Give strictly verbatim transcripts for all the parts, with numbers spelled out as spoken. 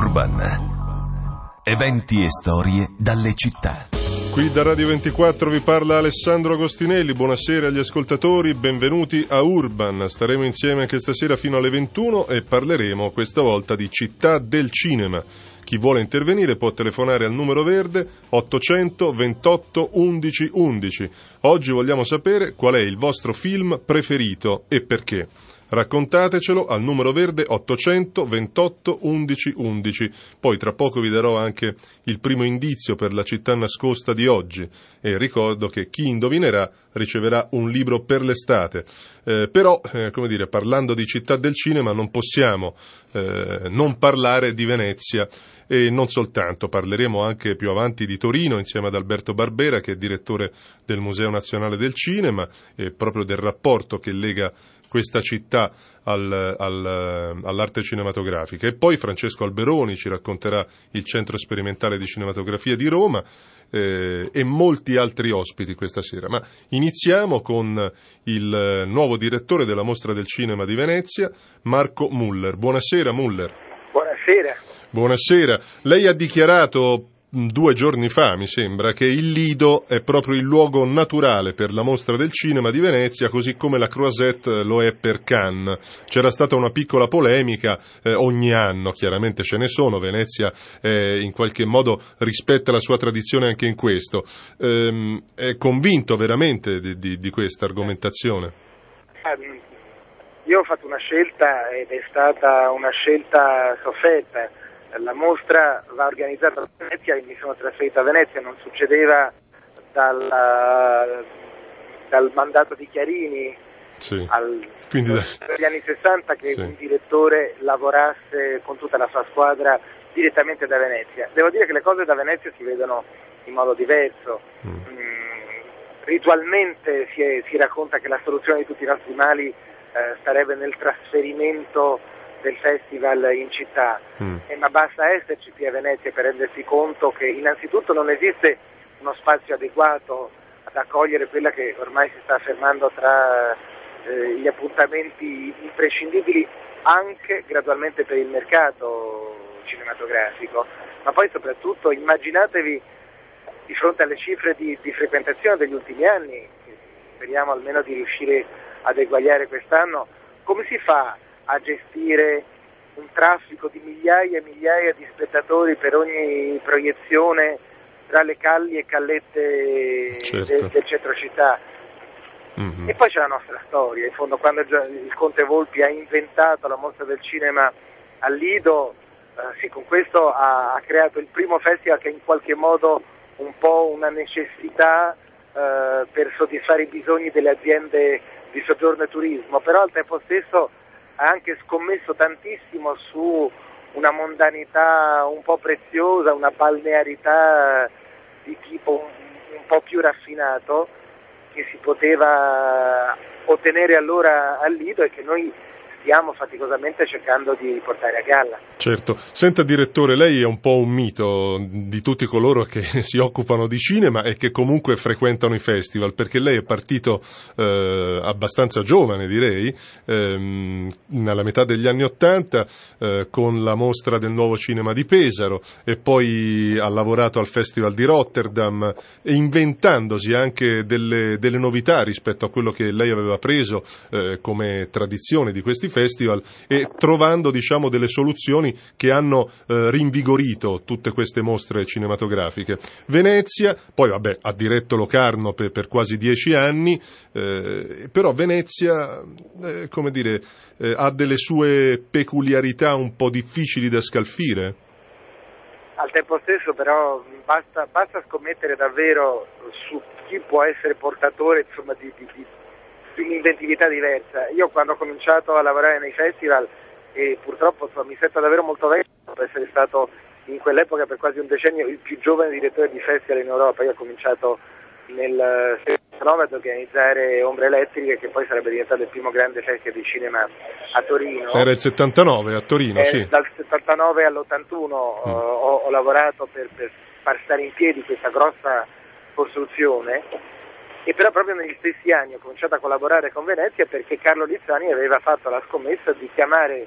Urban. Eventi e storie dalle città. Qui da Radio ventiquattro vi parla Alessandro Agostinelli, buonasera agli ascoltatori, benvenuti a Urban. Staremo insieme anche stasera fino alle ventuno e parleremo questa volta di Città del Cinema. Chi vuole intervenire può telefonare al numero verde ottocento ventotto undici undici. Oggi vogliamo sapere qual è il vostro film preferito e perché. Raccontatecelo al numero verde ottocento ventotto undici undici. Poi tra poco vi darò anche il primo indizio per la città nascosta di oggi e ricordo che chi indovinerà riceverà un libro per l'estate. Eh, però, eh, come dire, parlando di città del cinema non possiamo eh, non parlare di Venezia e non soltanto, parleremo anche più avanti di Torino insieme ad Alberto Barbera che è direttore del Museo Nazionale del Cinema e proprio del rapporto che lega questa città al, al, all'arte cinematografica. E poi Francesco Alberoni ci racconterà il Centro Sperimentale di Cinematografia di Roma eh, e molti altri ospiti questa sera. Ma iniziamo con il nuovo direttore della Mostra del Cinema di Venezia, Marco Muller. Buonasera Muller. Buonasera. Buonasera. Lei ha dichiarato due giorni fa, mi sembra, che il Lido è proprio il luogo naturale per la Mostra del Cinema di Venezia, così come la Croisette lo è per Cannes. C'era stata una piccola polemica, eh, ogni anno chiaramente ce ne sono, Venezia eh, in qualche modo rispetta la sua tradizione anche in questo. Ehm, è convinto veramente di, di, di questa argomentazione? Io ho fatto una scelta ed è stata una scelta sofferta. La mostra va organizzata a Venezia e mi sono trasferito a Venezia, non succedeva dal, dal mandato di Chiarini sì. al, Quindi negli anni sessanta che sì. un direttore lavorasse con tutta la sua squadra direttamente da Venezia. Devo dire che le cose da Venezia si vedono in modo diverso. Mm. Mm, ritualmente si, è, si racconta che la soluzione di tutti i nostri mali eh, starebbe nel trasferimento del festival in città, mm. eh, ma basta esserci qui a Venezia per rendersi conto che innanzitutto non esiste uno spazio adeguato ad accogliere quella che ormai si sta affermando tra eh, gli appuntamenti imprescindibili anche gradualmente per il mercato cinematografico, ma poi soprattutto immaginatevi di fronte alle cifre di, di frequentazione degli ultimi anni, speriamo almeno di riuscire ad eguagliare quest'anno, come si fa a gestire un traffico di migliaia e migliaia di spettatori per ogni proiezione tra le calli e callette certo. del, del centro città. Mm-hmm. E poi c'è la nostra storia, in fondo quando il Conte Volpi ha inventato la Mostra del Cinema al Lido, eh, sì, con questo ha, ha creato il primo festival che è in qualche modo un po' una necessità eh, per soddisfare i bisogni delle aziende di soggiorno e turismo, però al tempo stesso ha anche scommesso tantissimo su una mondanità un po' preziosa, una balnearità di tipo un, un po' più raffinato che si poteva ottenere allora al Lido e che noi stiamo faticosamente cercando di portare a galla. Certo. Senta direttore, lei è un po' un mito di tutti coloro che si occupano di cinema e che comunque frequentano i festival, perché lei è partito eh, abbastanza giovane, direi, ehm, nella metà degli anni Ottanta eh, con la mostra del nuovo cinema di Pesaro e poi ha lavorato al Festival di Rotterdam e inventandosi anche delle, delle novità rispetto a quello che lei aveva preso eh, come tradizione di questi festival e trovando diciamo delle soluzioni che hanno eh, rinvigorito tutte queste mostre cinematografiche. Venezia, poi vabbè ha diretto Locarno per, per quasi dieci anni, eh, però Venezia eh, come dire eh, ha delle sue peculiarità un po' difficili da scalfire. Al tempo stesso però basta, basta scommettere davvero su chi può essere portatore insomma di, di, di di un'inventività diversa. Io quando ho cominciato a lavorare nei festival e purtroppo insomma, mi sento davvero molto vecchio per essere stato in quell'epoca per quasi un decennio il più giovane direttore di festival in Europa. Io ho cominciato nel settantanove ad organizzare Ombre Elettriche, che poi sarebbe diventato il primo grande festival di cinema a Torino. Era il settantanove a Torino, eh, sì. Dal settantanove all'ottantuno mm. ho, ho lavorato per, per far stare in piedi questa grossa costruzione. E però proprio negli stessi anni ho cominciato a collaborare con Venezia perché Carlo Lizzani aveva fatto la scommessa di chiamare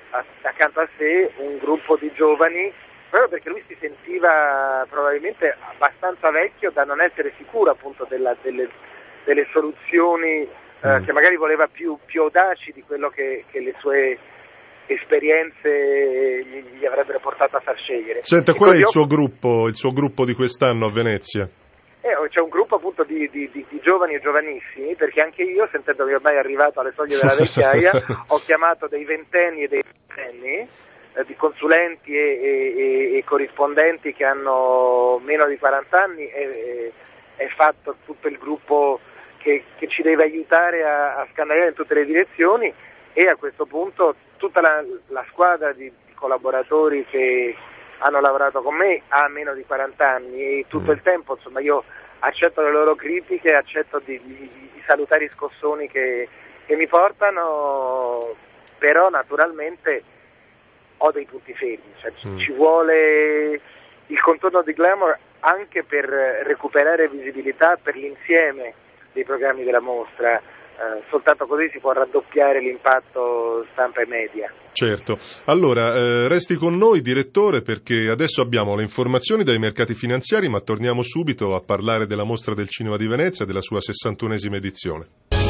a, accanto a sé un gruppo di giovani, proprio perché lui si sentiva probabilmente abbastanza vecchio da non essere sicuro appunto della, delle, delle soluzioni, eh, che magari voleva più, più audaci di quello che, che le sue esperienze gli, gli avrebbero portato a far scegliere. Senta, qual è il suo gruppo, il suo gruppo di quest'anno a Venezia? Eh, c'è un gruppo appunto di, di, di, di giovani e giovanissimi, perché anche io, sentendomi ormai arrivato alle soglie della vecchiaia, ho chiamato dei ventenni e dei ventenni, eh, di consulenti e, e, e corrispondenti che hanno meno di quaranta anni, e è fatto tutto il gruppo che, che ci deve aiutare a, a scandaliare in tutte le direzioni, e a questo punto tutta la, la squadra di, di collaboratori che hanno lavorato con me ha meno di quaranta anni, e tutto il tempo insomma io accetto le loro critiche, accetto di, di, di salutari scossoni che, che mi portano, però naturalmente ho dei punti fermi, cioè mm. ci vuole il contorno di glamour anche per recuperare visibilità per l'insieme dei programmi della mostra. Eh, soltanto così si può raddoppiare l'impatto stampa e media. Certo. Allora, eh, resti con noi, direttore, perché adesso abbiamo le informazioni dai mercati finanziari, ma torniamo subito a parlare della Mostra del Cinema di Venezia e della sua sessantunesima edizione.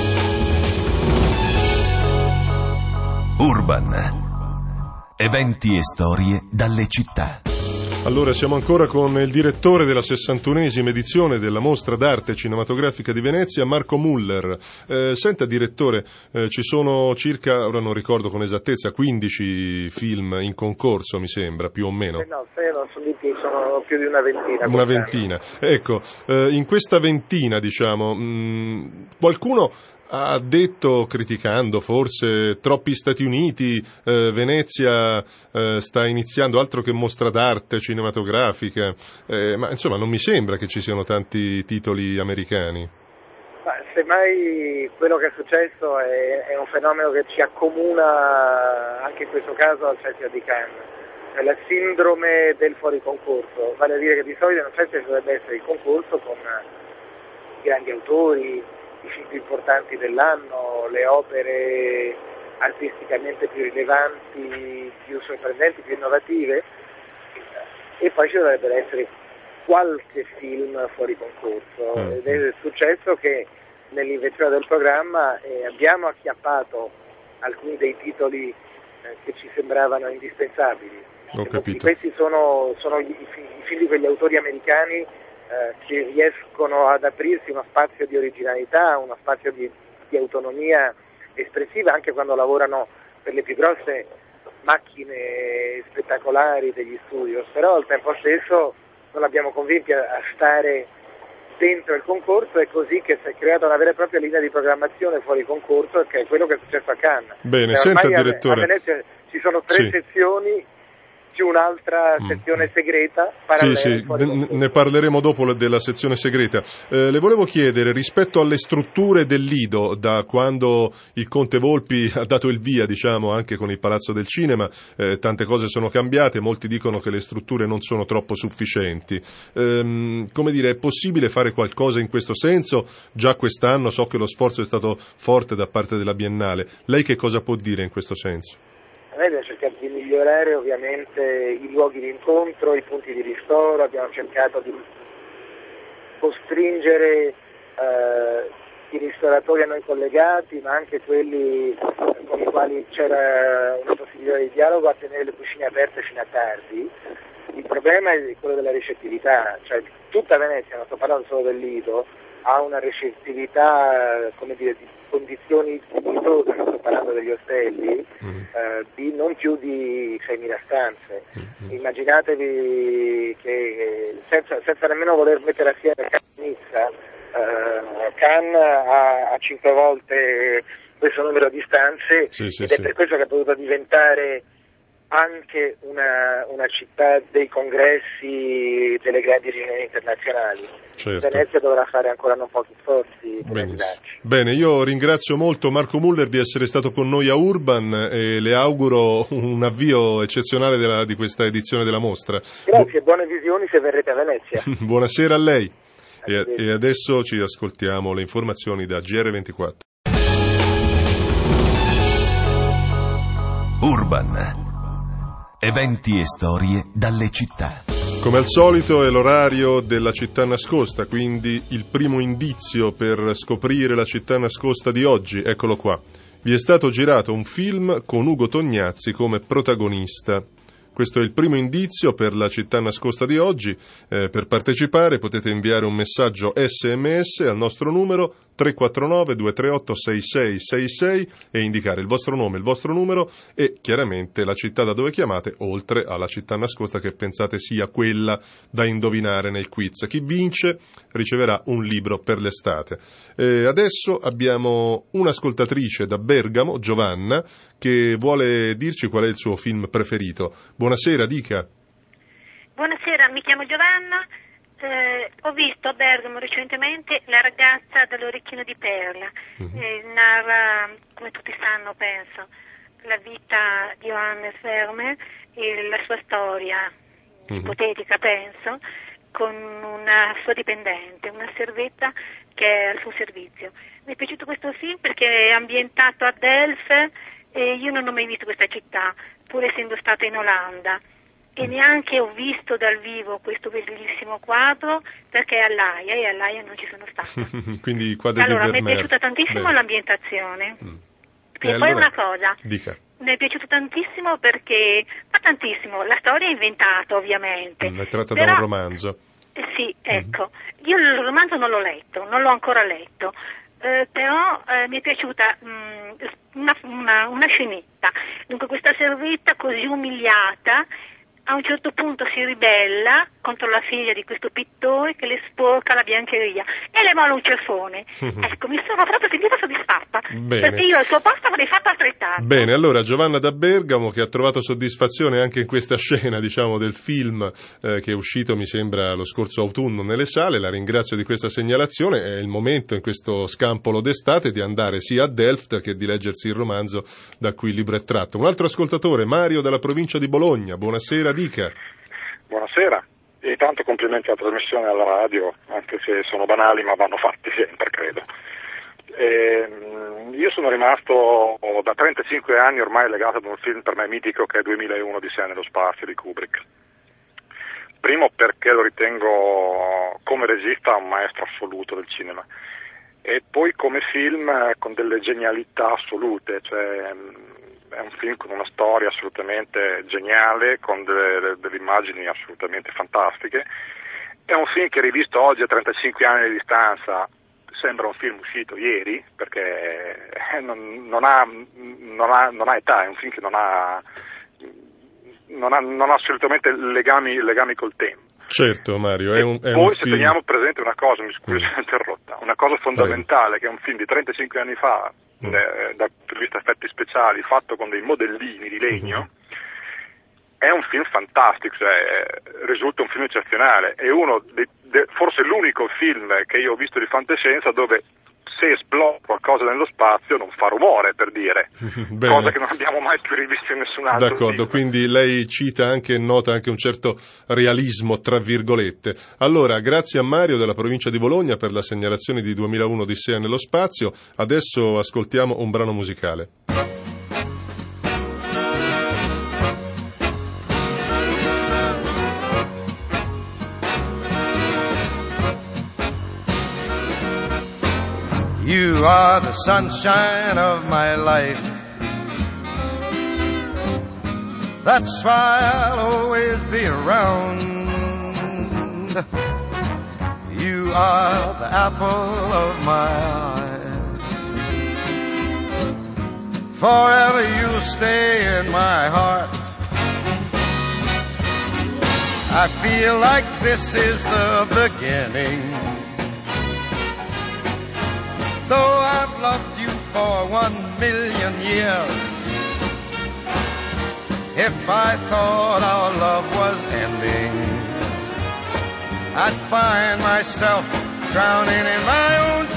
Urban. Eventi e storie dalle città. Allora, siamo ancora con il direttore della sessantunesima edizione della Mostra d'Arte Cinematografica di Venezia, Marco Muller. Eh, senta, direttore, eh, ci sono circa, ora non ricordo con esattezza, quindici film in concorso, mi sembra, più o meno. Eh no, se non sono, di più, sono più di una ventina. Una ventina. Ecco, eh, in questa ventina, diciamo, mh, qualcuno ha detto, criticando forse troppi Stati Uniti, eh, Venezia eh, sta iniziando, altro che mostra d'arte cinematografica, eh, ma insomma non mi sembra che ci siano tanti titoli americani. Ma semmai quello che è successo è, è un fenomeno che ci accomuna anche in questo caso al Festival di Cannes, è la sindrome del fuori concorso, vale a dire che di solito nel festival dovrebbe essere il concorso con grandi autori, i film più importanti dell'anno, le opere artisticamente più rilevanti, più sorprendenti, più innovative, e poi ci dovrebbero essere qualche film fuori concorso. Mm. Ed è successo che nell'invenzione del programma eh, abbiamo acchiappato alcuni dei titoli eh, che ci sembravano indispensabili. Ho capito. Questi sono, sono i, i film di quegli autori americani Eh, che riescono ad aprirsi uno spazio di originalità, uno spazio di, di autonomia espressiva anche quando lavorano per le più grosse macchine spettacolari degli studios, però al tempo stesso non abbiamo convinti a, a stare dentro il concorso, è così che si è creata una vera e propria linea di programmazione fuori concorso, che è quello che è successo a Cannes. Bene, cioè, senta, a, direttore. A Venezia ci sono tre sì. sezioni più un'altra sezione segreta parallela. Sì, sì, ne parleremo dopo della sezione segreta. Eh, le volevo chiedere, rispetto alle strutture del Lido, da quando il Conte Volpi ha dato il via, diciamo, anche con il Palazzo del Cinema, eh, tante cose sono cambiate, molti dicono che le strutture non sono troppo sufficienti. Ehm, come dire, è possibile fare qualcosa in questo senso? Già quest'anno so che lo sforzo è stato forte da parte della Biennale. Lei che cosa può dire in questo senso? Noi abbiamo cercato di migliorare ovviamente i luoghi di incontro, i punti di ristoro, abbiamo cercato di costringere eh, i ristoratori a noi collegati, ma anche quelli con i quali c'era una possibilità di dialogo, a tenere le cucine aperte fino a tardi. Il problema è quello della ricettività, cioè tutta Venezia, non sto parlando solo del Lido, ha una ricettività, come dire, di condizioni dignitose, non sto parlando degli ostelli, mm. eh, di non più di seimila stanze. Mm. Immaginatevi che senza, senza nemmeno voler mettere assieme Cannes, eh, Cannes ha, ha cinque volte questo numero di stanze, sì, sì, ed sì. è per questo che è potuto diventare anche una, una città dei congressi delle grandi riunioni internazionali. Certo. Venezia dovrà fare ancora non pochi sforzi per arrivarci. Bene, io ringrazio molto Marco Muller di essere stato con noi a Urban e le auguro un avvio eccezionale della, di questa edizione della mostra. Grazie, Bu- buone visioni se verrete a Venezia. Buonasera a lei. E, e adesso ci ascoltiamo le informazioni da G R ventiquattro. Urban. Eventi e storie dalle città. Come al solito è l'orario della città nascosta, quindi il primo indizio per scoprire la città nascosta di oggi, eccolo qua. Vi è stato girato un film con Ugo Tognazzi come protagonista. Questo è il primo indizio per la città nascosta di oggi. Eh, per partecipare potete inviare un messaggio sms al nostro numero tre quattro nove due tre otto sei sei sei sei e indicare il vostro nome, il vostro numero e chiaramente la città da dove chiamate, oltre alla città nascosta che pensate sia quella da indovinare nel quiz. Chi vince riceverà un libro per l'estate. Eh, adesso abbiamo un'ascoltatrice da Bergamo, Giovanna, che vuole dirci qual è il suo film preferito. Buonasera, dica. Buonasera, mi chiamo Giovanna. Eh, ho visto a Bergamo recentemente La ragazza dall'orecchino di perla. Uh-huh. Eh, narra, come tutti sanno, penso, la vita di Johannes Vermeer e la sua storia, uh-huh. ipotetica, penso, con una sua dipendente, una servetta che è al suo servizio. Mi è piaciuto questo film perché è ambientato a Delft e io non ho mai visto questa città, pur essendo stata in Olanda. E neanche ho visto dal vivo questo bellissimo quadro perché è all'Aia e all'Aia non ci sono stata. Quindi i quadri allora, di mi è piaciuta tantissimo Beh. l'ambientazione. Mm. E, e poi allora, una cosa, dica. Mi è piaciuto tantissimo perché, ma tantissimo, la storia è inventata ovviamente. Mm, è tratta però, da un romanzo. Eh, sì, ecco. Mm. Io il romanzo non l'ho letto, non l'ho ancora letto. Eh, però eh, mi è piaciuta mh, una, una, una scenetta. Dunque questa servita così umiliata a un certo punto si ribella contro la figlia di questo pittore che le sporca la biancheria e le mola un ceffone. Ecco, mi sono proprio sentita soddisfatta. Bene. Perché io al suo posto avrei fatto altrettanto. Bene, allora Giovanna da Bergamo, che ha trovato soddisfazione anche in questa scena, diciamo, del film eh, che è uscito, mi sembra, lo scorso autunno nelle sale, la ringrazio di questa segnalazione. È il momento in questo scampolo d'estate di andare sia a Delft che di leggersi il romanzo da cui il libro è tratto. Un altro ascoltatore, Mario dalla provincia di Bologna, buonasera. Dica. Buonasera, e tanto complimenti alla trasmissione e alla radio, anche se sono banali ma vanno fatti sempre, credo. E, io sono rimasto da trentacinque anni ormai legato ad un film per me mitico che è duemilauno Odissea nello spazio di Kubrick. Primo perché lo ritengo come regista un maestro assoluto del cinema e poi come film con delle genialità assolute, cioè è un film con una storia assolutamente geniale, con delle, delle immagini assolutamente fantastiche. È un film che rivisto oggi a trentacinque anni di distanza sembra un film uscito ieri, perché non, non, ha, non, ha, non ha età, è un film che non ha, non ha, non ha assolutamente legami, legami col tempo. Certo, Mario, è un, è poi un se film... teniamo presente una cosa, mi scusi, mm. interrotta, una cosa fondamentale, Prego. Che è un film di trentacinque anni fa, mm. eh, dal punto di vista effetti speciali, fatto con dei modellini di legno, mm. è un film fantastico, cioè, risulta un film eccezionale, è uno dei, de, forse l'unico film che io ho visto di fantascienza dove se esplode qualcosa nello spazio non fa rumore, per dire, cosa che non abbiamo mai più rivisto in nessun altro D'accordo, film. Quindi lei cita anche e nota anche un certo realismo, tra virgolette. Allora, grazie a Mario della provincia di Bologna per la segnalazione di duemilauno Odissea nello spazio. Adesso ascoltiamo un brano musicale. You are the sunshine of my life. That's why I'll always be around. You are the apple of my eye. Forever you'll stay in my heart. I feel like this is the beginning. Though I've loved you for one million years, if I thought our love was ending, I'd find myself drowning in my own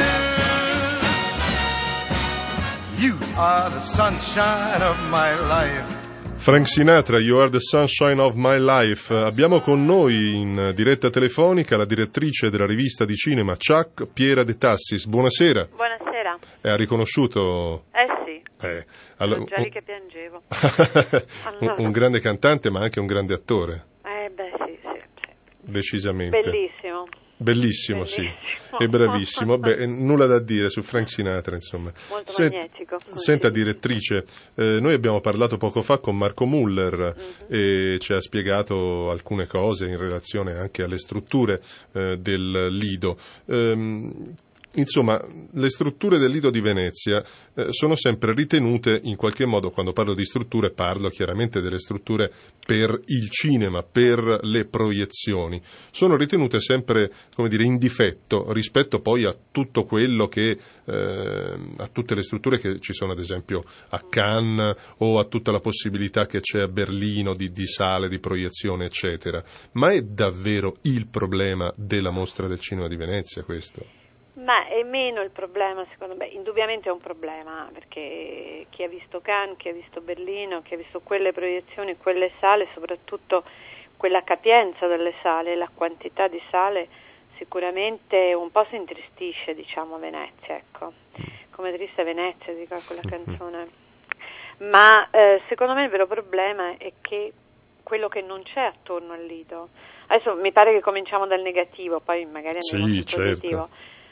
tears. You are the sunshine of my life. Frank Sinatra, You Are the Sunshine of My Life. Abbiamo con noi in diretta telefonica la direttrice della rivista di cinema Chuck, Piera De Tassis. Buonasera. Buonasera. Eh, ha riconosciuto? Eh sì. Eh, allora, Sono già lì che piangevo. un, un grande cantante, ma anche un grande attore. Eh beh, sì, sì, sì. Decisamente. Bellissimo. Bellissimo, Bellissimo. sì, e bravissimo. Beh, nulla da dire su Frank Sinatra, insomma. Molto Sent- magnetico. Senta, direttrice, eh, noi abbiamo parlato poco fa con Marco Muller mm-hmm. e ci ha spiegato alcune cose in relazione anche alle strutture eh, del Lido. Ehm, Insomma, le strutture del Lido di Venezia eh, sono sempre ritenute, in qualche modo, quando parlo di strutture parlo chiaramente delle strutture per il cinema, per le proiezioni, sono ritenute sempre, come dire, in difetto rispetto poi a tutto quello che, eh, a tutte le strutture che ci sono ad esempio a Cannes o a tutta la possibilità che c'è a Berlino di, di sale, di proiezione, eccetera. Ma è davvero il problema della Mostra del Cinema di Venezia questo? Ma è meno il problema, secondo me, indubbiamente è un problema, perché chi ha visto Cannes, chi ha visto Berlino, chi ha visto quelle proiezioni, quelle sale, soprattutto quella capienza delle sale, la quantità di sale, sicuramente un po' si intristisce, diciamo, a Venezia, ecco, come triste Venezia, dico quella canzone. Ma eh, secondo me il vero problema è che quello che non c'è attorno al Lido, adesso mi pare che cominciamo dal negativo, poi magari andiamo sì, sul certo. positivo.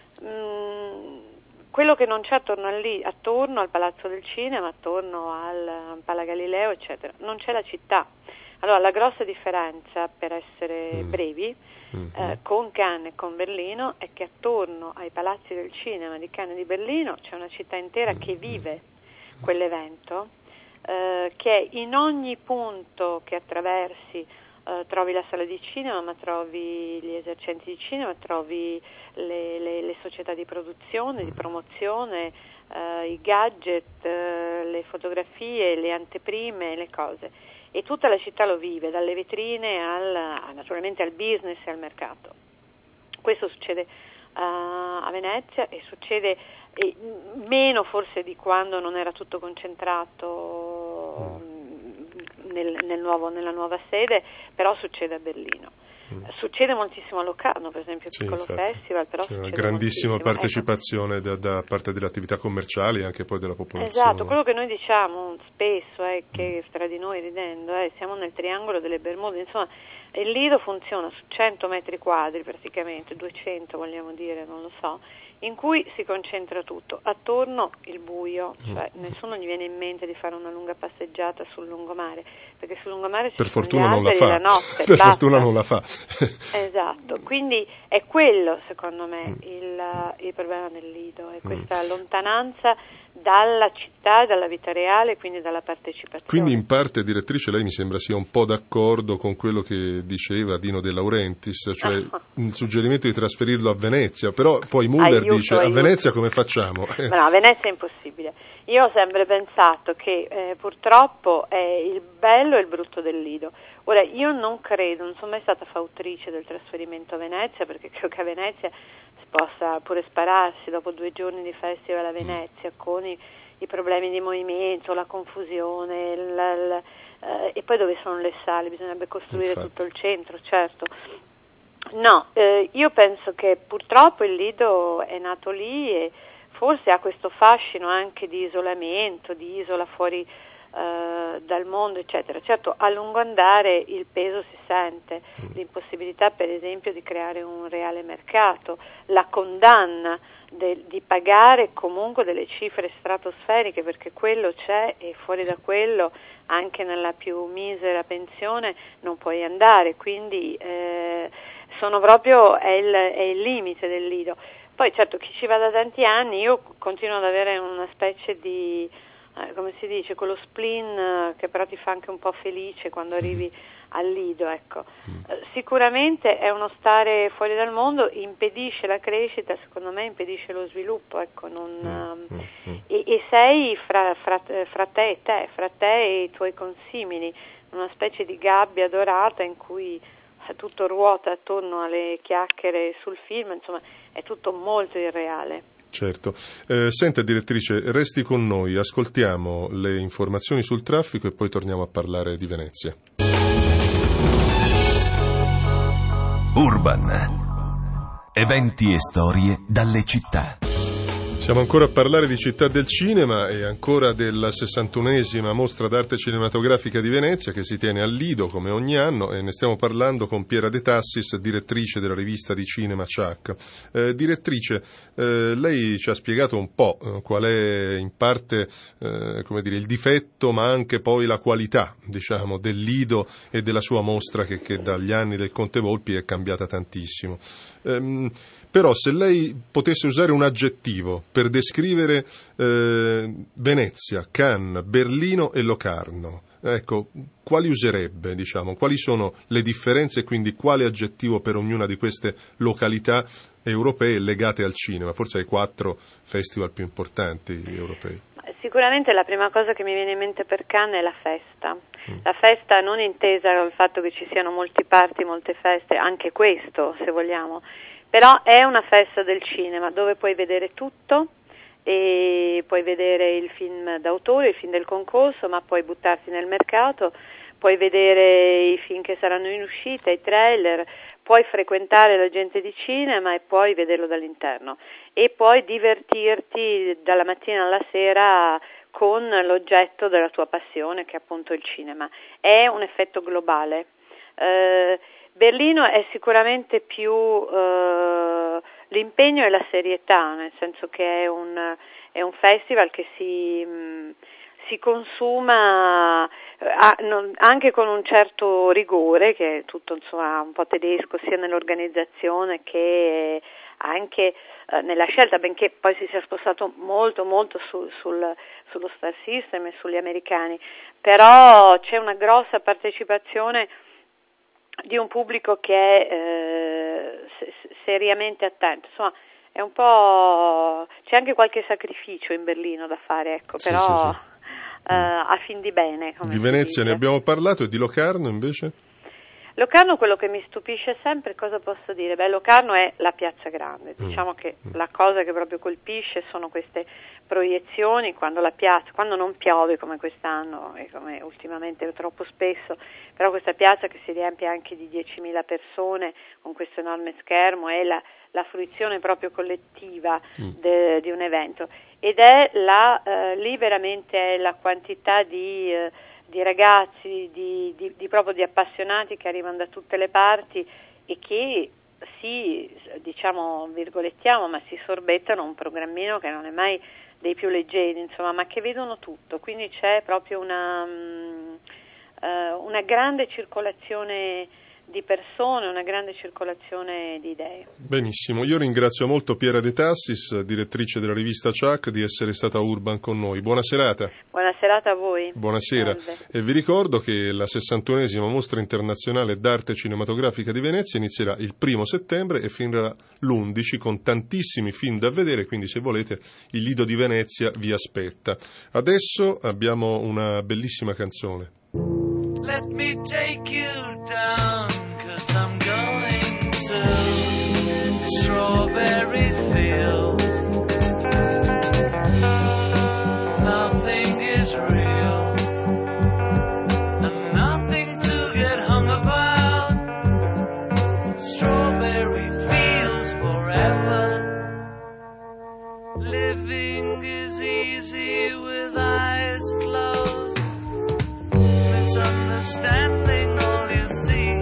Mm, quello che non c'è attorno, lì, attorno al Palazzo del Cinema, attorno al Pala Galileo, eccetera, non c'è la città. Allora la grossa differenza, per essere mm. brevi, mm-hmm. eh, con Cannes e con Berlino è che attorno ai palazzi del cinema di Cannes e di Berlino c'è una città intera che vive quell'evento, eh, che in ogni punto che attraversi Uh, trovi la sala di cinema, ma trovi gli esercenti di cinema, trovi le, le, le società di produzione, di promozione, uh, i gadget, uh, le fotografie, le anteprime, le cose. E tutta la città lo vive, dalle vetrine al, naturalmente al business e al mercato. Questo succede uh, a Venezia e succede eh, meno forse di quando non era tutto concentrato Nel, nel nuovo, nella nuova sede, però succede a Berlino. Mm. Succede moltissimo a Locarno, per esempio, il sì, piccolo infatti. festival, però c'è una grandissima partecipazione ecco. da, da parte delle attività commerciali e anche poi della popolazione. Esatto, quello che noi diciamo spesso è che tra di noi ridendo eh, siamo nel triangolo delle Bermude, insomma il Lido funziona su cento metri quadri praticamente, duecento vogliamo dire, non lo so, in cui si concentra tutto, attorno il buio, cioè mm. nessuno gli viene in mente di fare una lunga passeggiata sul lungomare, perché sul lungomare ci per sono fortuna gli non la alberi, fa. la notte, per basta. fortuna non la fa. Esatto, quindi è quello secondo me il, il problema del Lido, è questa mm. lontananza dalla città, dalla vita reale, quindi dalla partecipazione. Quindi in parte, direttrice, lei mi sembra sia un po' d'accordo con quello che diceva Dino De Laurentiis, cioè ah. il suggerimento di trasferirlo a Venezia, però poi Muller aiuto, dice aiuto. A Venezia come facciamo? Ma no, a Venezia è impossibile. Io ho sempre pensato che eh, purtroppo è il bello e il brutto del Lido. Ora, io non credo, non sono mai stata fautrice del trasferimento a Venezia, perché credo che a Venezia si possa pure spararsi dopo due giorni di festival a Venezia con i, i problemi di movimento, la confusione, il, il, eh, e poi dove sono le sale? Bisognerebbe costruire Infatti. tutto il centro, certo. No, eh, io penso che purtroppo il Lido è nato lì e forse ha questo fascino anche di isolamento, di isola fuori eh, dal mondo, eccetera. Certo, a lungo andare il peso si sente, l'impossibilità per esempio di creare un reale mercato, la condanna de, di pagare comunque delle cifre stratosferiche, perché quello c'è e fuori da quello anche nella più misera pensione non puoi andare, quindi eh, sono proprio è il, è il limite del Lido. Poi certo chi ci va da tanti anni, io continuo ad avere una specie di, eh, come si dice, quello spleen eh, che però ti fa anche un po' felice quando arrivi al Lido, ecco. Eh, sicuramente è uno stare fuori dal mondo, impedisce la crescita, secondo me impedisce lo sviluppo, ecco, non, um, e, e sei fra, fra, fra te e te, fra te e i tuoi consimili, una specie di gabbia dorata in cui tutto ruota attorno alle chiacchiere sul film, insomma è tutto molto irreale. Certo. Eh, senta direttrice, resti con noi, ascoltiamo le informazioni sul traffico e poi torniamo a parlare di Venezia. Urban. Eventi e storie dalle città. Siamo ancora a parlare di Città del Cinema e ancora della sessantunesima Mostra d'Arte Cinematografica di Venezia che si tiene al Lido come ogni anno, e ne stiamo parlando con Piera De Tassis, direttrice della rivista di cinema C H A C. Eh, direttrice, eh, lei ci ha spiegato un po' eh, qual è in parte eh, come dire, il difetto ma anche poi la qualità, diciamo, del Lido e della sua mostra che, che dagli anni del Conte Volpi è cambiata tantissimo. Ehm, Però se lei potesse usare un aggettivo per descrivere eh, Venezia, Cannes, Berlino e Locarno, ecco, quali userebbe, diciamo? Quali sono le differenze e quindi quale aggettivo per ognuna di queste località europee legate al cinema, forse ai quattro festival più importanti europei? Sicuramente la prima cosa che mi viene in mente per Cannes è la festa. La festa non intesa dal fatto che ci siano molti party, molte feste, anche questo se vogliamo, però è una festa del cinema dove puoi vedere tutto e puoi vedere il film d'autore, il film del concorso, ma puoi buttarti nel mercato, puoi vedere i film che saranno in uscita, i trailer, puoi frequentare la gente di cinema e puoi vederlo dall'interno e puoi divertirti dalla mattina alla sera con l'oggetto della tua passione che è appunto il cinema. È un effetto globale. Eh, Berlino è sicuramente più eh, l'impegno e la serietà, nel senso che è un, è un festival che si, mh, si consuma eh, a, non, anche con un certo rigore, che è tutto insomma un po' tedesco, sia nell'organizzazione che anche eh, nella scelta, benché poi si sia spostato molto molto su, sul, sullo Star System e sugli americani, però c'è una grossa partecipazione di un pubblico che è eh, seriamente attento, insomma è un po', c'è anche qualche sacrificio in Berlino da fare, ecco, sì, però sì, sì. Eh, a fin di bene. Come di Venezia dice. Ne abbiamo parlato, e di Locarno invece? Locarno, quello che mi stupisce sempre, cosa posso dire? Beh, Locarno è la Piazza Grande, diciamo mm. che la cosa che proprio colpisce sono queste proiezioni quando la piazza, quando non piove come quest'anno e come ultimamente troppo spesso, però questa piazza che si riempie anche di diecimila persone con questo enorme schermo è la, la fruizione proprio collettiva mm. de, di un evento, ed è la, eh, lì veramente è la quantità di eh, di ragazzi, di, di, di proprio di appassionati che arrivano da tutte le parti e che si, diciamo, virgolettiamo, ma si sorbettano un programmino che non è mai dei più leggeri, insomma, ma che vedono tutto, quindi c'è proprio una, um, uh, una grande circolazione di persone, una grande circolazione di idee. Benissimo, io ringrazio molto Piera De Tassis, direttrice della rivista C H A C, di essere stata a Urban con noi. Buona serata. Buona serata a voi. Buonasera. Salve. E vi ricordo che la sessantunesima Mostra Internazionale d'Arte Cinematografica di Venezia inizierà il primo settembre e finirà l'undici con tantissimi film da vedere, quindi se volete il Lido di Venezia vi aspetta. Adesso abbiamo una bellissima canzone. Let me take you down, 'cause I'm going to Strawberry Fields. Nothing is real, and nothing to get hung about. Strawberry Fields forever. Living is easy with eyes closed. Misunderstanding all you see.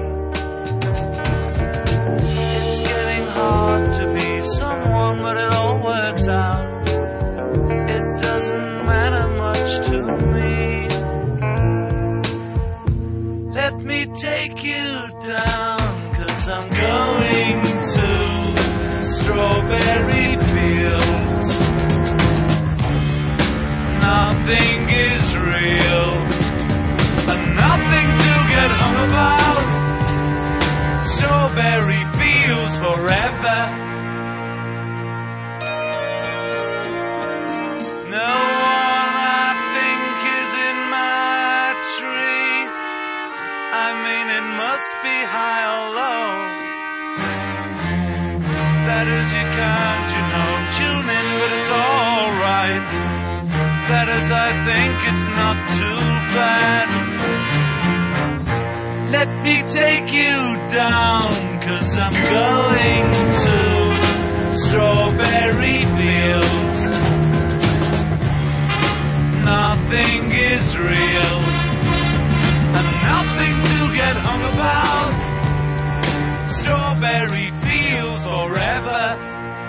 It's getting hard to be someone, but it all works out. It doesn't matter much to me. Let me take you down, 'cause I'm going to Strawberry Fields. Nothing is real, nothing to get hung about. Strawberry Fields forever. No one I think is in my tree. I mean, it must be high or low. That is, you can't, you know, tune in, but it's alright. That is, I think it's not too bad. Let me take you down, 'cause I'm going to Strawberry Fields. everything is real and nothing to get hung about. Strawberry fields forever.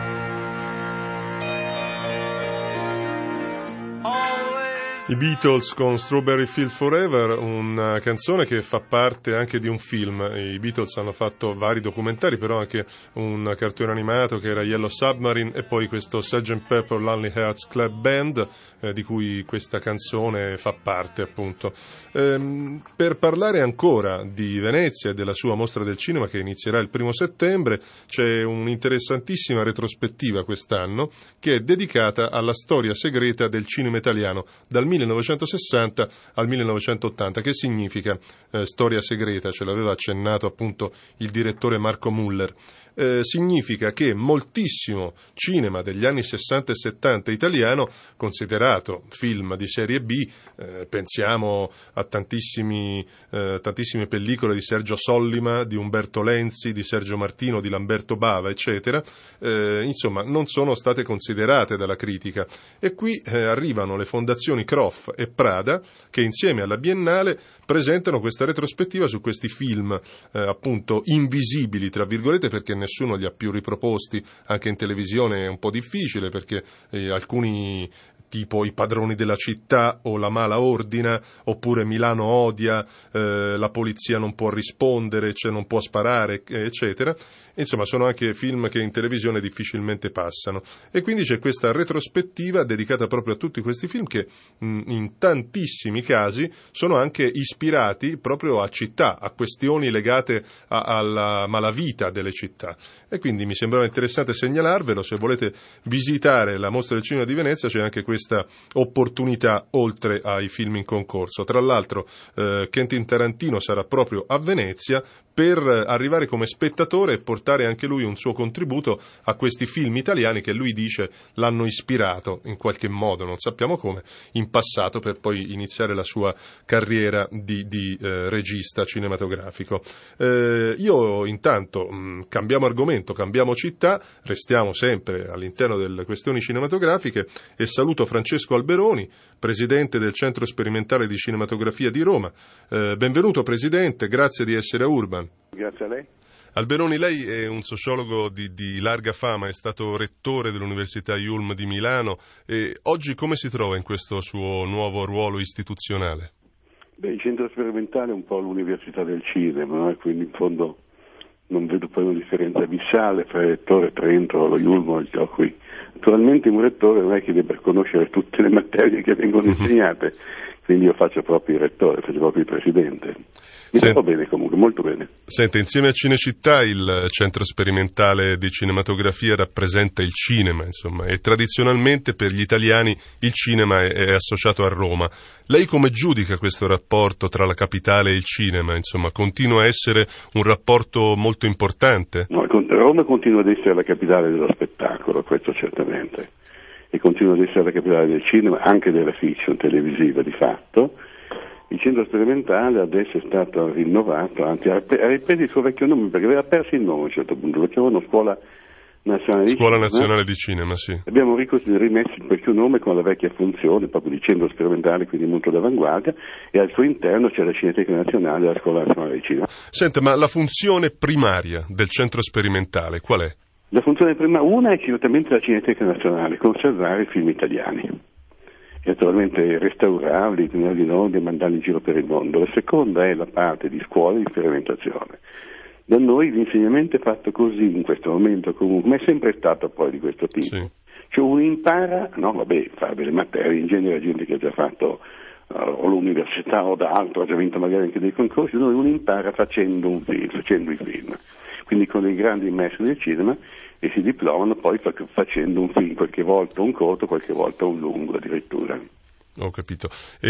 I Beatles con Strawberry Fields Forever, una canzone che fa parte anche di un film. I Beatles hanno fatto vari documentari, però anche un cartone animato che era Yellow Submarine, e poi questo sergeant Pepper Lonely Hearts Club Band, eh, di cui questa canzone fa parte, appunto. Ehm, per parlare ancora di Venezia e della sua mostra del cinema che inizierà il primo settembre, c'è un'interessantissima retrospettiva quest'anno che è dedicata alla storia segreta del cinema italiano dal millenovecentosessanta al millenovecentottanta. Che significa eh, storia segreta? Ce l'aveva accennato appunto il direttore Marco Muller. Eh, significa che moltissimo cinema degli anni sessanta e settanta italiano, considerato film di serie B, eh, pensiamo a tantissimi, eh, tantissime pellicole di Sergio Sollima, di Umberto Lenzi, di Sergio Martino, di Lamberto Bava, eccetera, eh, insomma non sono state considerate dalla critica, e qui eh, arrivano le fondazioni Croff e Prada che insieme alla Biennale presentano questa retrospettiva su questi film eh, appunto invisibili, tra virgolette, perché nessuno li ha più riproposti. Anche in televisione è un po' difficile, perché eh, alcuni, tipo I padroni della città o La mala ordina, oppure Milano odia, eh, la polizia non può rispondere, cioè non può sparare, eccetera. Insomma, sono anche film che in televisione difficilmente passano. E quindi c'è questa retrospettiva dedicata proprio a tutti questi film che mh, in tantissimi casi sono anche ispirati proprio a città, a questioni legate a, alla malavita delle città. E quindi mi sembrava interessante segnalarvelo. Se volete visitare la Mostra del Cinema di Venezia c'è anche questa opportunità, oltre ai film in concorso. Tra l'altro eh, Quentin Tarantino sarà proprio a Venezia per arrivare come spettatore e portare anche lui un suo contributo a questi film italiani che lui dice l'hanno ispirato in qualche modo, non sappiamo come, in passato, per poi iniziare la sua carriera di, di eh, regista cinematografico. Eh, io intanto mh, cambiamo argomento, cambiamo città, restiamo sempre all'interno delle questioni cinematografiche e saluto Francesco Alberoni, presidente del Centro Sperimentale di Cinematografia di Roma. Eh, benvenuto Presidente, grazie di essere a Urban. Grazie a lei. Alberoni, lei è un sociologo di, di larga fama, è stato rettore dell'Università I U L M di Milano, e oggi come si trova in questo suo nuovo ruolo istituzionale? Beh, il centro sperimentale è un po' l'università del cinema, no? Quindi in fondo non vedo poi una differenza abissale fra il rettore Trento, lo I U L M e il qui. Naturalmente un rettore non è che debba conoscere tutte le materie che vengono insegnate, quindi io faccio proprio il rettore, faccio proprio il presidente. Mi Sent- sto bene comunque, molto bene. Senta, insieme a Cinecittà il Centro Sperimentale di Cinematografia rappresenta il cinema, insomma, e tradizionalmente per gli italiani il cinema è, è associato a Roma. Lei come giudica questo rapporto tra la capitale e il cinema? Insomma, continua a essere un rapporto molto importante? No, Roma continua ad essere la capitale dello spettacolo, questo certamente, e continua ad essere la capitale del cinema, anche della fiction televisiva di fatto. Il centro sperimentale adesso è stato rinnovato, anzi ha ripreso il suo vecchio nome, perché aveva perso il nome a un certo punto, lo chiamavano Scuola Nazionale di Scuola Cinema. Nazionale di Cinema, sì. Abbiamo rimesso il vecchio nome con la vecchia funzione, proprio di centro sperimentale, quindi molto d'avanguardia, e al suo interno c'è la Cineteca Nazionale e la Scuola Nazionale di Cinema. Senta, ma la funzione primaria del centro sperimentale qual è? La funzione prima, una è certamente la Cineteca Nazionale, conservare i film italiani, e naturalmente restaurarli, tenerli in ordine e mandarli in giro per il mondo. La seconda è la parte di scuola di sperimentazione. Da noi l'insegnamento è fatto così in questo momento comunque, ma è sempre stato poi di questo tipo. Sì. Cioè uno impara, no vabbè, fa delle materie, in genere gente che ha già fatto uh, o l'università o da altro, ha già vinto magari anche dei concorsi, noi uno impara facendo un film, facendo i film. Quindi con dei grandi maestri del cinema, e si diplomano poi facendo un film, qualche volta un corto, qualche volta un lungo addirittura. Ho capito.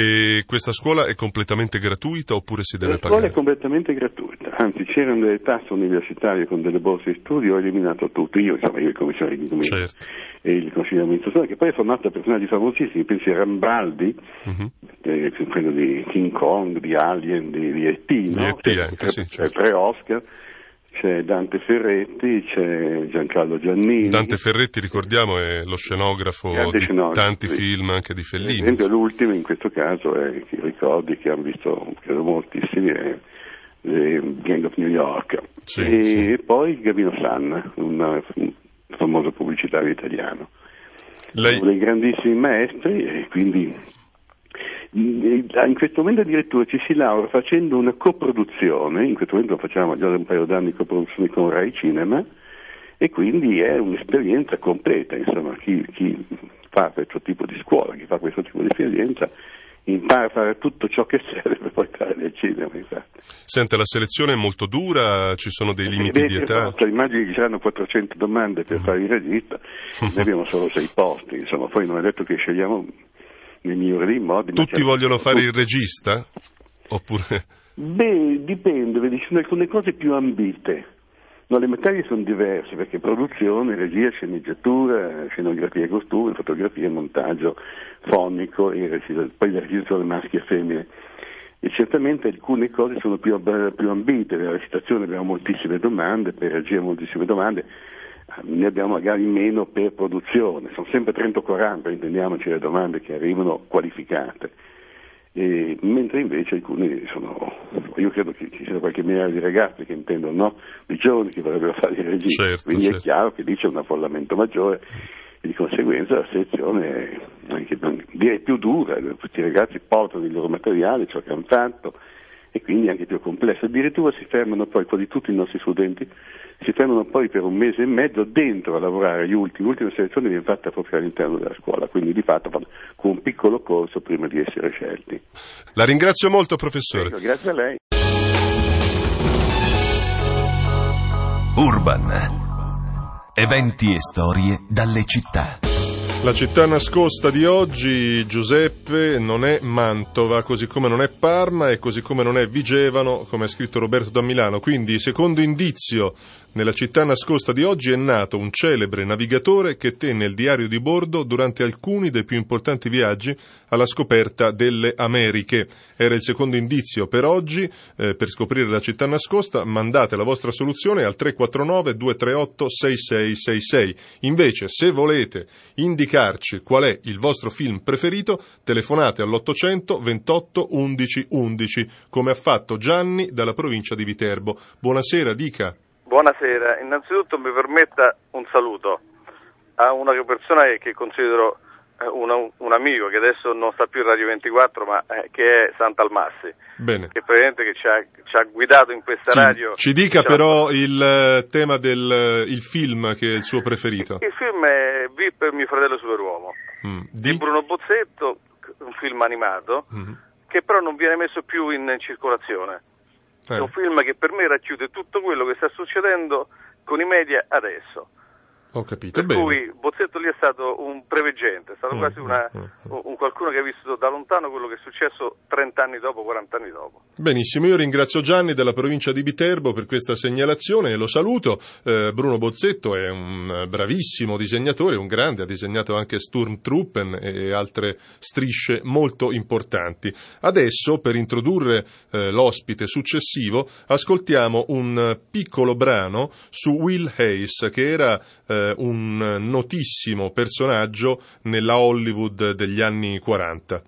E questa scuola è completamente gratuita oppure si deve pagare? La scuola pagare? è completamente gratuita, anzi c'erano delle tasse universitarie con delle borse di studio, ho eliminato tutto, io insomma io il commissario di documenti certo. e il consiglio di amministrazione, che poi è formato da personaggi famosissimi, pensi a Rambaldi, uh-huh. eh, quello di King Kong, di Alien, di, di E T, no? Di E T anche, sì, certo. Tre Oscar. c'è Dante Ferretti, c'è Giancarlo Giannini. Dante Ferretti, ricordiamo, è lo scenografo Grande di scenografo, tanti sì. film, anche di Fellini. Per esempio l'ultimo in questo caso è, che ricordi che hanno visto, credo moltissimi, è The Gang of New York. Sì, e sì. poi Gabino Sanna, un, un famoso pubblicitario italiano. Lei... Uno dei grandissimi maestri, e quindi in questo momento addirittura ci si laurea facendo una coproduzione, in questo momento lo facciamo già da un paio d'anni coproduzioni con Rai Cinema, e quindi è un'esperienza completa, insomma, chi, chi fa questo tipo di scuola, chi fa questo tipo di esperienza impara a fare tutto ciò che serve per poi entrare nel cinema, infatti. Sente, la selezione è molto dura, ci sono dei limiti Beh, di età? Forza, immagini che ci saranno quattrocento domande per mm. fare il regista, noi abbiamo solo sei posti, insomma, poi non è detto che scegliamo nei migliori dei modi. Tutti certo, vogliono fare tutti. il regista? Oppure... Beh, dipende, vedi, ci sono alcune cose più ambite. No, le materie sono diverse, perché produzione, regia, sceneggiatura, scenografia e costume, fotografia, montaggio fonico, e recita- poi la recitazione maschi e femmine. E certamente alcune cose sono più, più ambite, per la recitazione abbiamo moltissime domande, per regia moltissime domande, ne abbiamo magari meno per produzione, sono sempre trenta o quaranta, intendiamoci, le domande che arrivano qualificate. E, mentre invece alcuni sono, io credo che ci sia qualche migliaia di ragazzi che intendono, no? Di giovani che vorrebbero fare il regista, certo, quindi certo. È chiaro che lì c'è un affollamento maggiore e di conseguenza la selezione è anche, direi, più dura. Questi ragazzi portano il loro materiale, ciò che hanno fatto, e quindi anche più complessa. Addirittura si fermano poi, quasi tutti i nostri studenti si fermano poi per un mese e mezzo dentro a lavorare. Gli ultimi, l'ultima selezione viene fatta proprio all'interno della scuola, quindi di fatto fanno con un piccolo corso prima di essere scelti. La ringrazio molto, professore. Ecco, grazie a lei. Urban. Eventi e storie dalle città. La città nascosta di oggi, Giuseppe, non è Mantova, così come non è Parma e così come non è Vigevano, come ha scritto Roberto da Milano. Quindi, secondo indizio, nella città nascosta di oggi è nato un celebre navigatore che tenne il diario di bordo durante alcuni dei più importanti viaggi alla scoperta delle Americhe. Era il secondo indizio per oggi. Eh, per scoprire la città nascosta mandate la vostra soluzione al tre quattro nove due tre otto sei sei sei sei. Invece, se volete indicarci qual è il vostro film preferito, telefonate all'ottocento ventotto undici undici, come ha fatto Gianni dalla provincia di Viterbo. Buonasera, dica. Buonasera, innanzitutto mi permetta un saluto a una persona che considero una, un amico, che adesso non sta più in Radio ventiquattro, ma eh, che è Sant'Almassi. Bene. Che praticamente che ci ha, ci ha guidato in questa sì, radio. Ci dica diciamo, però il uh, tema del il film che è il suo preferito. Il film è V I P Mio fratello superuomo, mm. di? di Bruno Bozzetto, un film animato, mm. che però non viene messo più in circolazione. Eh. È un film che per me racchiude tutto quello che sta succedendo con i media adesso. Ho capito, per bene. cui Bozzetto lì è stato un preveggente, è stato mm, quasi una, mm, un qualcuno che ha visto da lontano quello che è successo trenta anni dopo, quaranta anni dopo. Benissimo, io ringrazio Gianni della provincia di Viterbo per questa segnalazione e lo saluto. Eh, Bruno Bozzetto è un bravissimo disegnatore, un grande, ha disegnato anche Sturmtruppen e altre strisce molto importanti. Adesso, per introdurre eh, l'ospite successivo, ascoltiamo un piccolo brano su Will Hayes, che era eh, un notissimo personaggio nella Hollywood degli anni quaranta.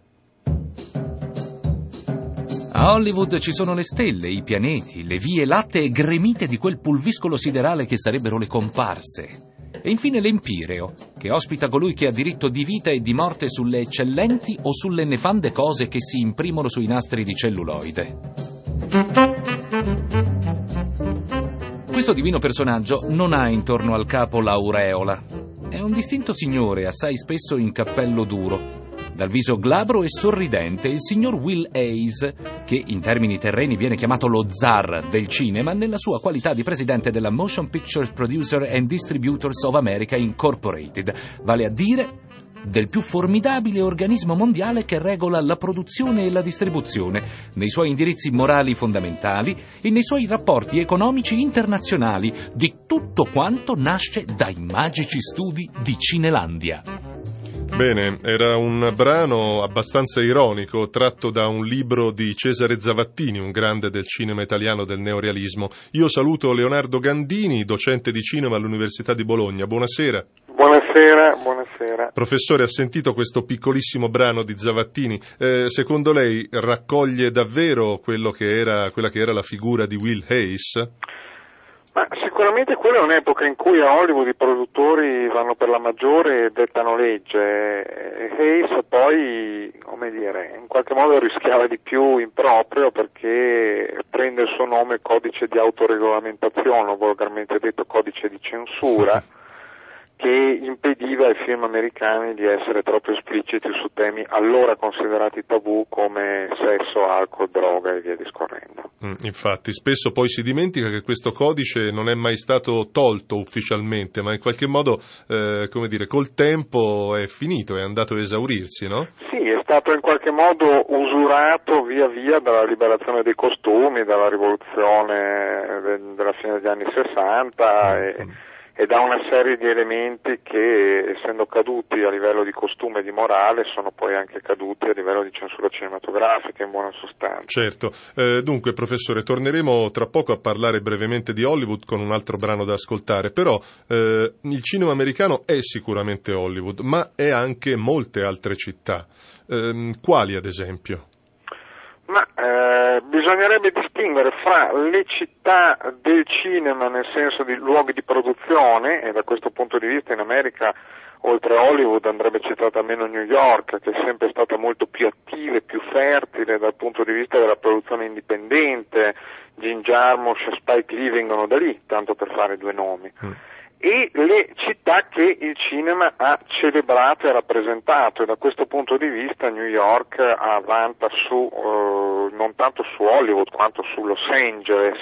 A Hollywood ci sono le stelle, i pianeti, le vie lattee gremite di quel pulviscolo siderale che sarebbero le comparse. E infine l'Empireo, che ospita colui che ha diritto di vita e di morte sulle eccellenti o sulle nefande cose che si imprimono sui nastri di celluloide. Questo divino personaggio non ha intorno al capo l'aureola. È un distinto signore, assai spesso in cappello duro. Dal viso glabro e sorridente, il signor Will Hayes, che in termini terreni viene chiamato lo zar del cinema nella sua qualità di presidente della Motion Picture Producer and Distributors of America Incorporated, vale a dire del più formidabile organismo mondiale che regola la produzione e la distribuzione, nei suoi indirizzi morali fondamentali e nei suoi rapporti economici internazionali, di tutto quanto nasce dai magici studi di Cinelandia. Bene, era un brano abbastanza ironico tratto da un libro di Cesare Zavattini, un grande del cinema italiano del neorealismo. Io saluto Leonardo Gandini, docente di cinema all'Università di Bologna. Buonasera. Buonasera, buonasera. Professore, ha sentito questo piccolissimo brano di Zavattini? Eh, secondo lei raccoglie davvero quello che era, quella che era la figura di Will Hayes? Ma sicuramente quella è un'epoca in cui a Hollywood i produttori vanno per la maggiore e dettano legge. Hayes poi, come dire, in qualche modo rischiava di più in proprio perché prende il suo nome codice di autoregolamentazione, o volgarmente detto codice di censura, che impediva ai film americani di essere troppo espliciti su temi allora considerati tabù come sesso, alcol, droga e via discorrendo. Mm, infatti, spesso poi si dimentica che questo codice non è mai stato tolto ufficialmente, ma in qualche modo, eh, come dire, col tempo è finito, è andato a esaurirsi, no? Sì, è stato in qualche modo usurato via via dalla liberazione dei costumi, dalla rivoluzione de- della fine degli anni sessanta mm. e e da una serie di elementi che, essendo caduti a livello di costume e di morale, sono poi anche caduti a livello di censura cinematografica, in buona sostanza. Certo. Eh, dunque, professore, torneremo tra poco a parlare brevemente di Hollywood con un altro brano da ascoltare, però eh, il cinema americano è sicuramente Hollywood, ma è anche molte altre città. Eh, quali, ad esempio? Ma eh, bisognerebbe distinguere fra le città del cinema nel senso di luoghi di produzione, e da questo punto di vista in America oltre a Hollywood andrebbe citata almeno New York, che è sempre stata molto più attiva e più fertile dal punto di vista della produzione indipendente. Jim Jarmusch e Spike Lee vengono da lì, tanto per fare due nomi. Mm. E le città che il cinema ha celebrato e rappresentato, e da questo punto di vista New York vanta su, eh, non tanto su Hollywood quanto su Los Angeles,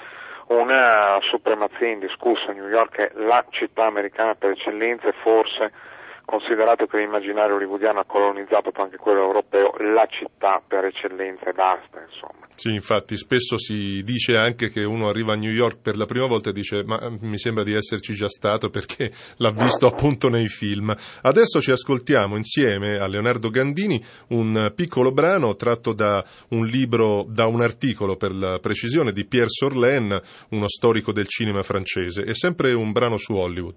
una supremazia indiscussa. New York è la città americana per eccellenza e forse, considerato che l'immaginario hollywoodiano ha colonizzato anche quello europeo, la città per eccellenza e basta, insomma. Sì, infatti spesso si dice anche che uno arriva a New York per la prima volta e dice ma mi sembra di esserci già stato perché l'ha visto appunto nei film. Adesso ci ascoltiamo insieme a Leonardo Gandini un piccolo brano tratto da un libro, da un articolo per la precisione di Pierre Sorlain, uno storico del cinema francese. È sempre un brano su Hollywood.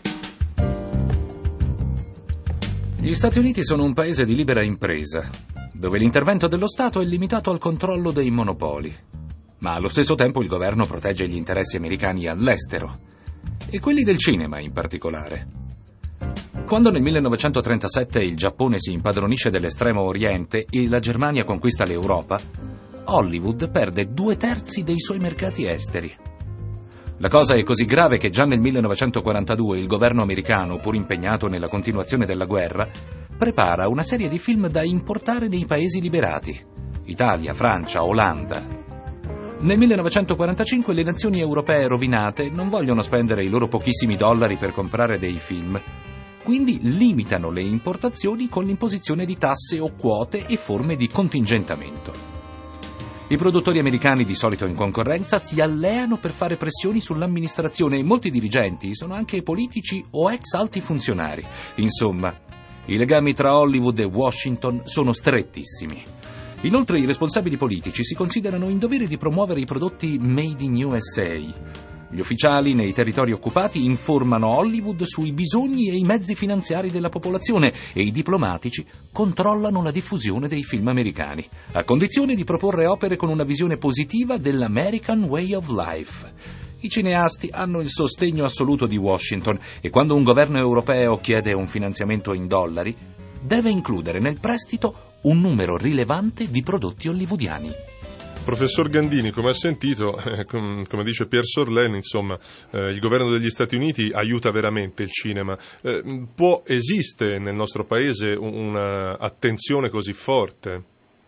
Gli Stati Uniti sono un paese di libera impresa, dove l'intervento dello Stato è limitato al controllo dei monopoli, ma allo stesso tempo il governo protegge gli interessi americani all'estero, e quelli del cinema in particolare. Quando nel millenovecentotrentasette il Giappone si impadronisce dell'estremo oriente e la Germania conquista l'Europa, Hollywood perde due terzi dei suoi mercati esteri. La cosa è così grave che già nel millenovecentoquarantadue il governo americano, pur impegnato nella continuazione della guerra, prepara una serie di film da importare nei paesi liberati: Italia, Francia, Olanda. Nel millenovecentoquarantacinque le nazioni europee rovinate non vogliono spendere i loro pochissimi dollari per comprare dei film, quindi limitano le importazioni con l'imposizione di tasse o quote e forme di contingentamento. I produttori americani, di solito in concorrenza, si alleano per fare pressioni sull'amministrazione e molti dirigenti sono anche politici o ex alti funzionari. Insomma, i legami tra Hollywood e Washington sono strettissimi. Inoltre i responsabili politici si considerano in dovere di promuovere i prodotti Made in U S A. Gli ufficiali nei territori occupati informano Hollywood sui bisogni e i mezzi finanziari della popolazione e i diplomatici controllano la diffusione dei film americani, a condizione di proporre opere con una visione positiva dell'American Way of Life. I cineasti hanno il sostegno assoluto di Washington e quando un governo europeo chiede un finanziamento in dollari, deve includere nel prestito un numero rilevante di prodotti hollywoodiani. Professor Gandini, come ha sentito, eh, com- come dice Pierre Sorlain, insomma, eh, il governo degli Stati Uniti aiuta veramente il cinema. Eh, può, esiste nel nostro paese una attenzione così forte?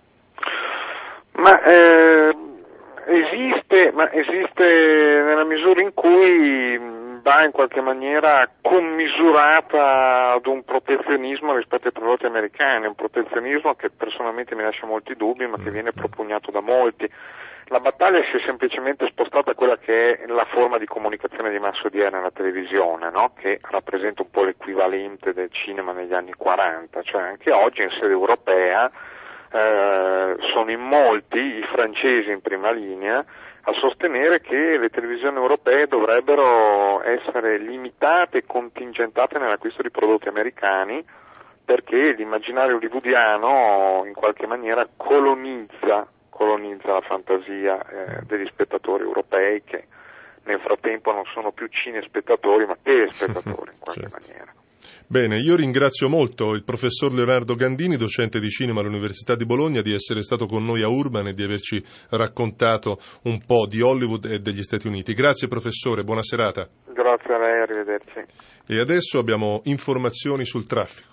Ma eh, esiste, ma esiste nella misura in cui va in qualche maniera commisurata ad un protezionismo rispetto ai prodotti americani, un protezionismo che personalmente mi lascia molti dubbi ma che viene propugnato da molti. la battaglia si è semplicemente spostata a quella che è la forma di comunicazione di massa odierna nella televisione, no? Che rappresenta un po' l'equivalente del cinema negli anni quaranta, cioè anche oggi in sede europea eh, sono in molti i francesi in prima linea a sostenere che le televisioni europee dovrebbero essere limitate e contingentate nell'acquisto di prodotti americani, perché l'immaginario hollywoodiano in qualche maniera colonizza colonizza la fantasia eh, degli spettatori europei, che nel frattempo non sono più cinespettatori ma telespettatori in qualche certo. maniera. Bene, io ringrazio molto il professor Leonardo Gandini, docente di cinema all'Università di Bologna, di essere stato con noi a Urban e di averci raccontato un po' di Hollywood e degli Stati Uniti. Grazie professore, buona serata. Grazie a lei, arrivederci. E adesso abbiamo informazioni sul traffico.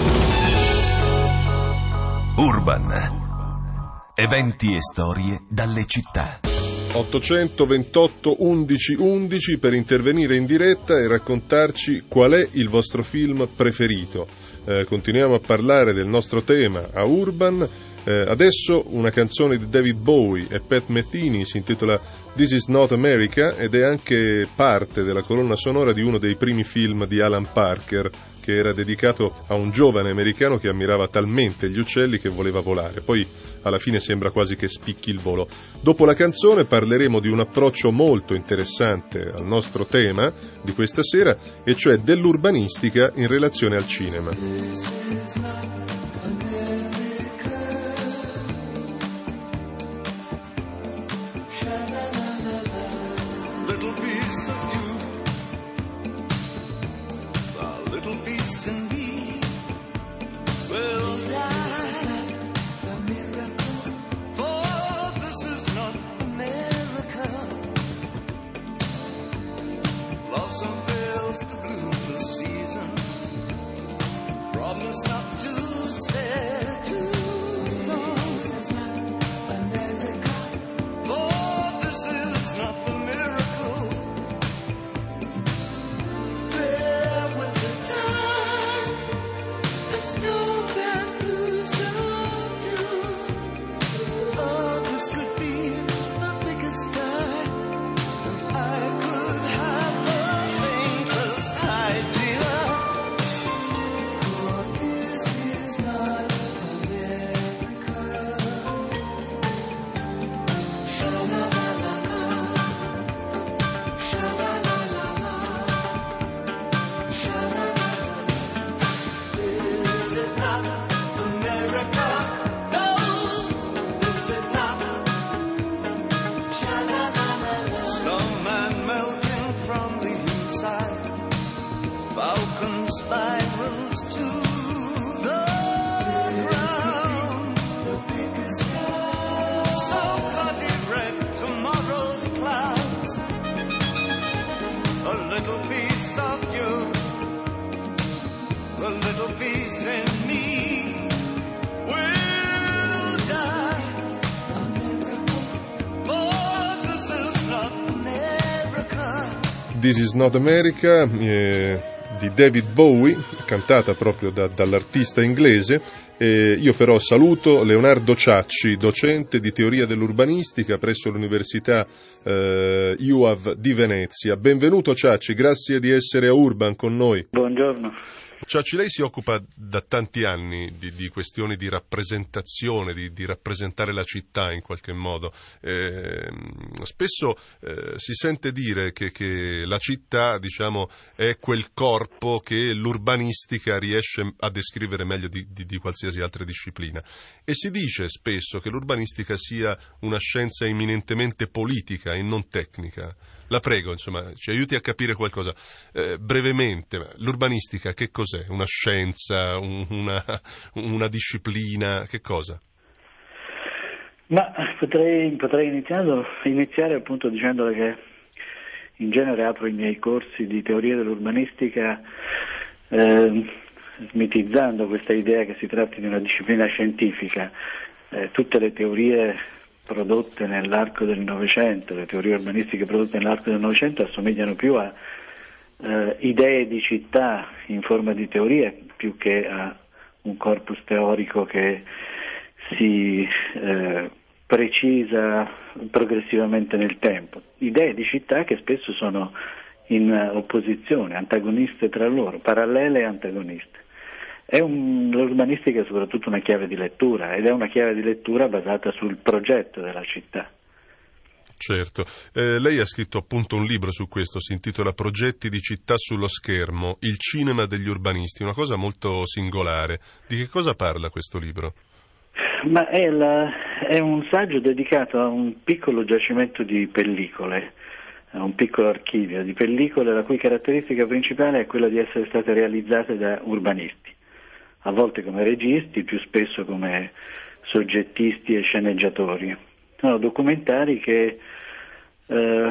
Urban. Eventi e storie dalle città. ottocentoventotto undici undici per intervenire in diretta e raccontarci qual è il vostro film preferito. Eh, continuiamo a parlare del nostro tema a Urban. Eh, adesso una canzone di David Bowie e Pat Metheny, si intitola This Is Not America ed è anche parte della colonna sonora di uno dei primi film di Alan Parker, che era dedicato a un giovane americano che ammirava talmente gli uccelli che voleva volare. Poi alla fine sembra quasi che spicchi il volo. Dopo la canzone parleremo di un approccio molto interessante al nostro tema di questa sera, e cioè dell'urbanistica in relazione al cinema. This Is Not America eh, di David Bowie, cantata proprio da, dall'artista inglese. Eh, io però saluto Leonardo Ciacci, docente di teoria dell'urbanistica presso l'Università eh, U A V di Venezia. Benvenuto Ciacci, grazie di essere a Urban con noi. Buongiorno. Ciacci, lei si occupa da tanti anni di, di questioni di rappresentazione, di, di rappresentare la città in qualche modo. Eh, spesso eh, si sente dire che, che la città, diciamo, è quel corpo che l'urbanistica riesce a descrivere meglio di, di, di qualsiasi altra disciplina. E si dice spesso che l'urbanistica sia una scienza eminentemente politica e non tecnica. La prego, insomma, ci aiuti a capire qualcosa. Eh, brevemente, l'urbanistica che cos'è? Una scienza, un, una, una disciplina, che cosa? Ma potrei, potrei iniziare, iniziare appunto dicendole che in genere apro i miei corsi di teoria dell'urbanistica eh, smitizzando questa idea che si tratti di una disciplina scientifica. Eh, tutte le teorie prodotte nell'arco del Novecento, le teorie urbanistiche prodotte nell'arco del Novecento assomigliano più a eh, idee di città in forma di teoria più che a un corpus teorico che si eh, precisa progressivamente nel tempo. Idee di città che spesso sono in opposizione, antagoniste tra loro, parallele e antagoniste. È un, l'urbanistica è soprattutto una chiave di lettura, ed è una chiave di lettura basata sul progetto della città. Certo, eh, lei ha scritto appunto un libro su questo, si intitola Progetti di città sullo schermo, il cinema degli urbanisti, una cosa molto singolare. Di che cosa parla questo libro? Ma è, la, è un saggio dedicato a un piccolo giacimento di pellicole, a un piccolo archivio di pellicole la cui caratteristica principale è quella di essere state realizzate da urbanisti, a volte come registi, più spesso come soggettisti e sceneggiatori. Sono documentari che eh,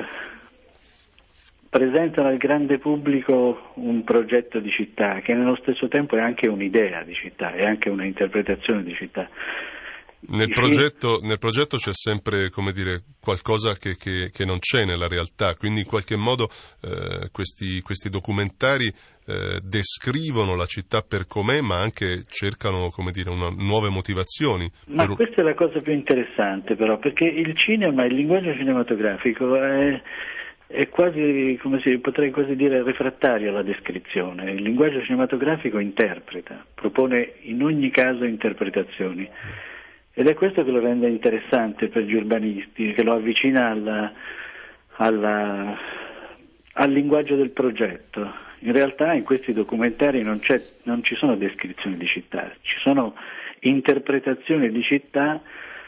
presentano al grande pubblico un progetto di città che nello stesso tempo è anche un'idea di città, è anche una interpretazione di città. Nel progetto, nel progetto c'è sempre, come dire, qualcosa che, che, che non c'è nella realtà, quindi in qualche modo eh, questi, questi documentari eh, descrivono la città per com'è, ma anche cercano, come dire, una, nuove motivazioni. Ma per... questa è la cosa più interessante però, perché il cinema, il linguaggio cinematografico è, è quasi, come si potrei quasi dire, refrattario alla descrizione. Il linguaggio cinematografico interpreta, propone in ogni caso interpretazioni. Ed è questo che lo rende interessante per gli urbanisti, che lo avvicina alla, alla, al linguaggio del progetto. In realtà in questi documentari non, c'è, non ci sono descrizioni di città, ci sono interpretazioni di città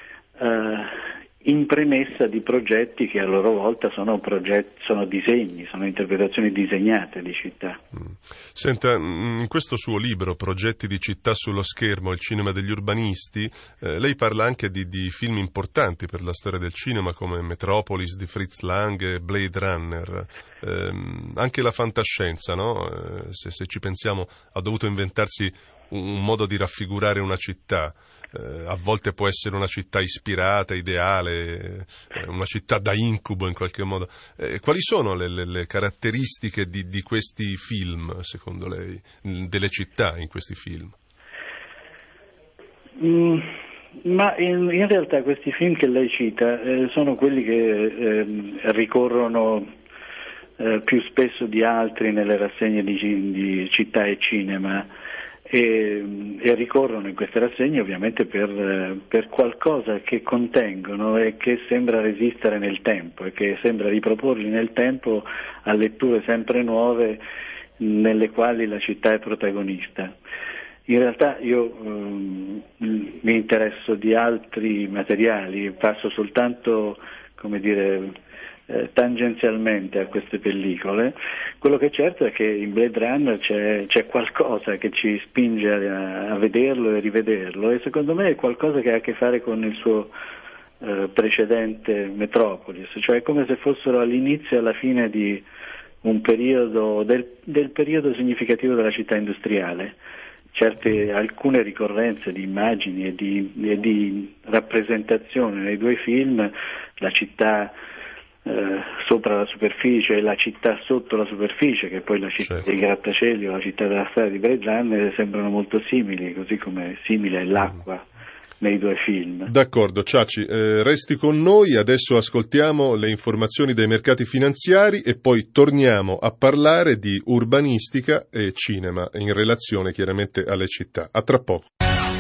eh, in premessa di progetti che a loro volta sono, progetti, sono disegni, sono interpretazioni disegnate di città. Senta, in questo suo libro, Progetti di città sullo schermo, il cinema degli urbanisti, eh, lei parla anche di, di film importanti per la storia del cinema come Metropolis di Fritz Lang e Blade Runner. Eh, anche la fantascienza, no? Eh, se, se ci pensiamo, ha dovuto inventarsi un, un modo di raffigurare una città. Eh, a volte può essere una città ispirata, ideale, eh, una città da incubo in qualche modo. Eh, quali sono le, le, le caratteristiche di, di questi film, secondo lei, delle città in questi film? Mm, ma in, in realtà questi film che lei cita eh, sono quelli che eh, ricorrono eh, più spesso di altri nelle rassegne di, di città e cinema. E, e ricorrono in queste rassegne ovviamente per, per qualcosa che contengono e che sembra resistere nel tempo e che sembra riproporli nel tempo a letture sempre nuove nelle quali la città è protagonista. In realtà io um, mi interesso di altri materiali, passo soltanto, come dire, Eh, tangenzialmente a queste pellicole. Quello che è certo è che in Blade Runner c'è, c'è qualcosa che ci spinge a, a vederlo e rivederlo, e secondo me è qualcosa che ha a che fare con il suo eh, precedente Metropolis, cioè è come se fossero all'inizio e alla fine di un periodo del, del periodo significativo della città industriale. Certe, alcune ricorrenze di immagini e di, e di rappresentazione nei due film, la città Eh, sopra la superficie e la città sotto la superficie, che è poi la città certo. dei grattacieli o la città della strada di Blade Runner, sembrano molto simili, così come simile è l'acqua mm. nei due film. D'accordo, Ciacci, eh, resti con noi, adesso ascoltiamo le informazioni dei mercati finanziari e poi torniamo a parlare di urbanistica e cinema in relazione chiaramente alle città. A tra poco.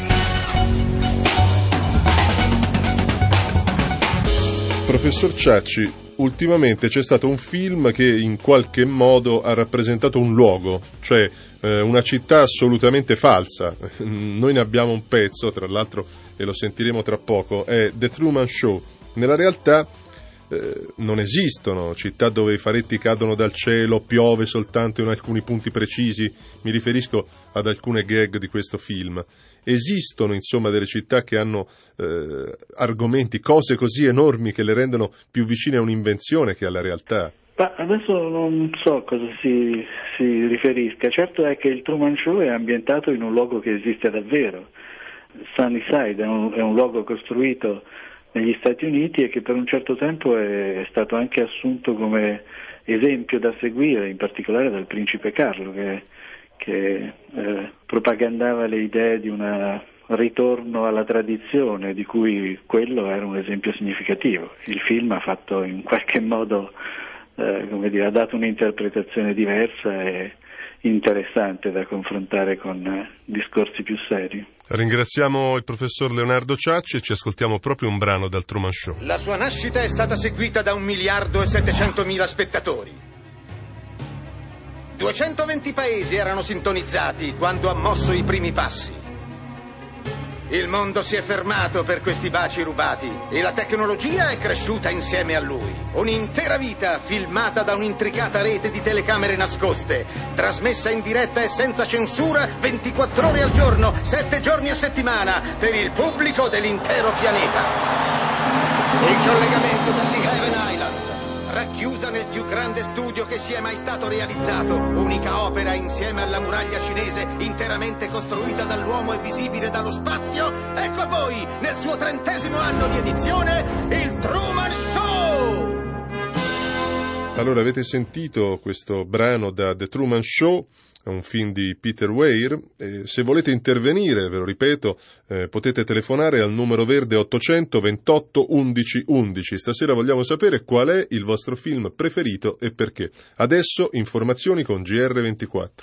Professor Ciacci, ultimamente c'è stato un film che in qualche modo ha rappresentato un luogo, cioè eh, una città assolutamente falsa. Noi ne abbiamo un pezzo, tra l'altro, e lo sentiremo tra poco, è The Truman Show. Nella realtà eh, non esistono città dove i faretti cadono dal cielo, piove soltanto in alcuni punti precisi, mi riferisco ad alcune gag di questo film. Esistono insomma delle città che hanno eh, argomenti, cose così enormi che le rendono più vicine a un'invenzione che alla realtà. Ma adesso non so a cosa si, si riferisca. Certo è che il Truman Show è ambientato in un luogo che esiste davvero. Sunnyside è un, è un luogo costruito negli Stati Uniti e che per un certo tempo è, è stato anche assunto come esempio da seguire, in particolare dal principe Carlo, che che eh, propagandava le idee di una ritorno alla tradizione di cui quello era un esempio significativo. Il film ha fatto in qualche modo, eh, come dire, ha dato un'interpretazione diversa e interessante da confrontare con eh, discorsi più seri. Ringraziamo il professor Leonardo Ciacci e ci ascoltiamo proprio un brano dal Truman Show. La sua nascita è stata seguita da un miliardo e settecentomila spettatori. duecentoventi paesi erano sintonizzati quando ha mosso i primi passi. Il mondo si è fermato per questi baci rubati e la tecnologia è cresciuta insieme a lui. Un'intera vita filmata da un'intricata rete di telecamere nascoste, trasmessa in diretta e senza censura ventiquattro ore al giorno, sette giorni a settimana, per il pubblico dell'intero pianeta. Il collegamento da Sea Haven Island, racchiusa nel più grande studio che sia mai stato realizzato, unica opera insieme alla muraglia cinese interamente costruita dall'uomo e visibile dallo spazio. Ecco a voi, nel suo trentesimo anno di edizione, il Truman Show! Allora, avete sentito questo brano da The Truman Show, è un film di Peter Weir. Eh, se volete intervenire, ve lo ripeto, eh, potete telefonare al numero verde ottocento ventotto undici undici. Stasera vogliamo sapere qual è il vostro film preferito e perché. Adesso informazioni con G R ventiquattro.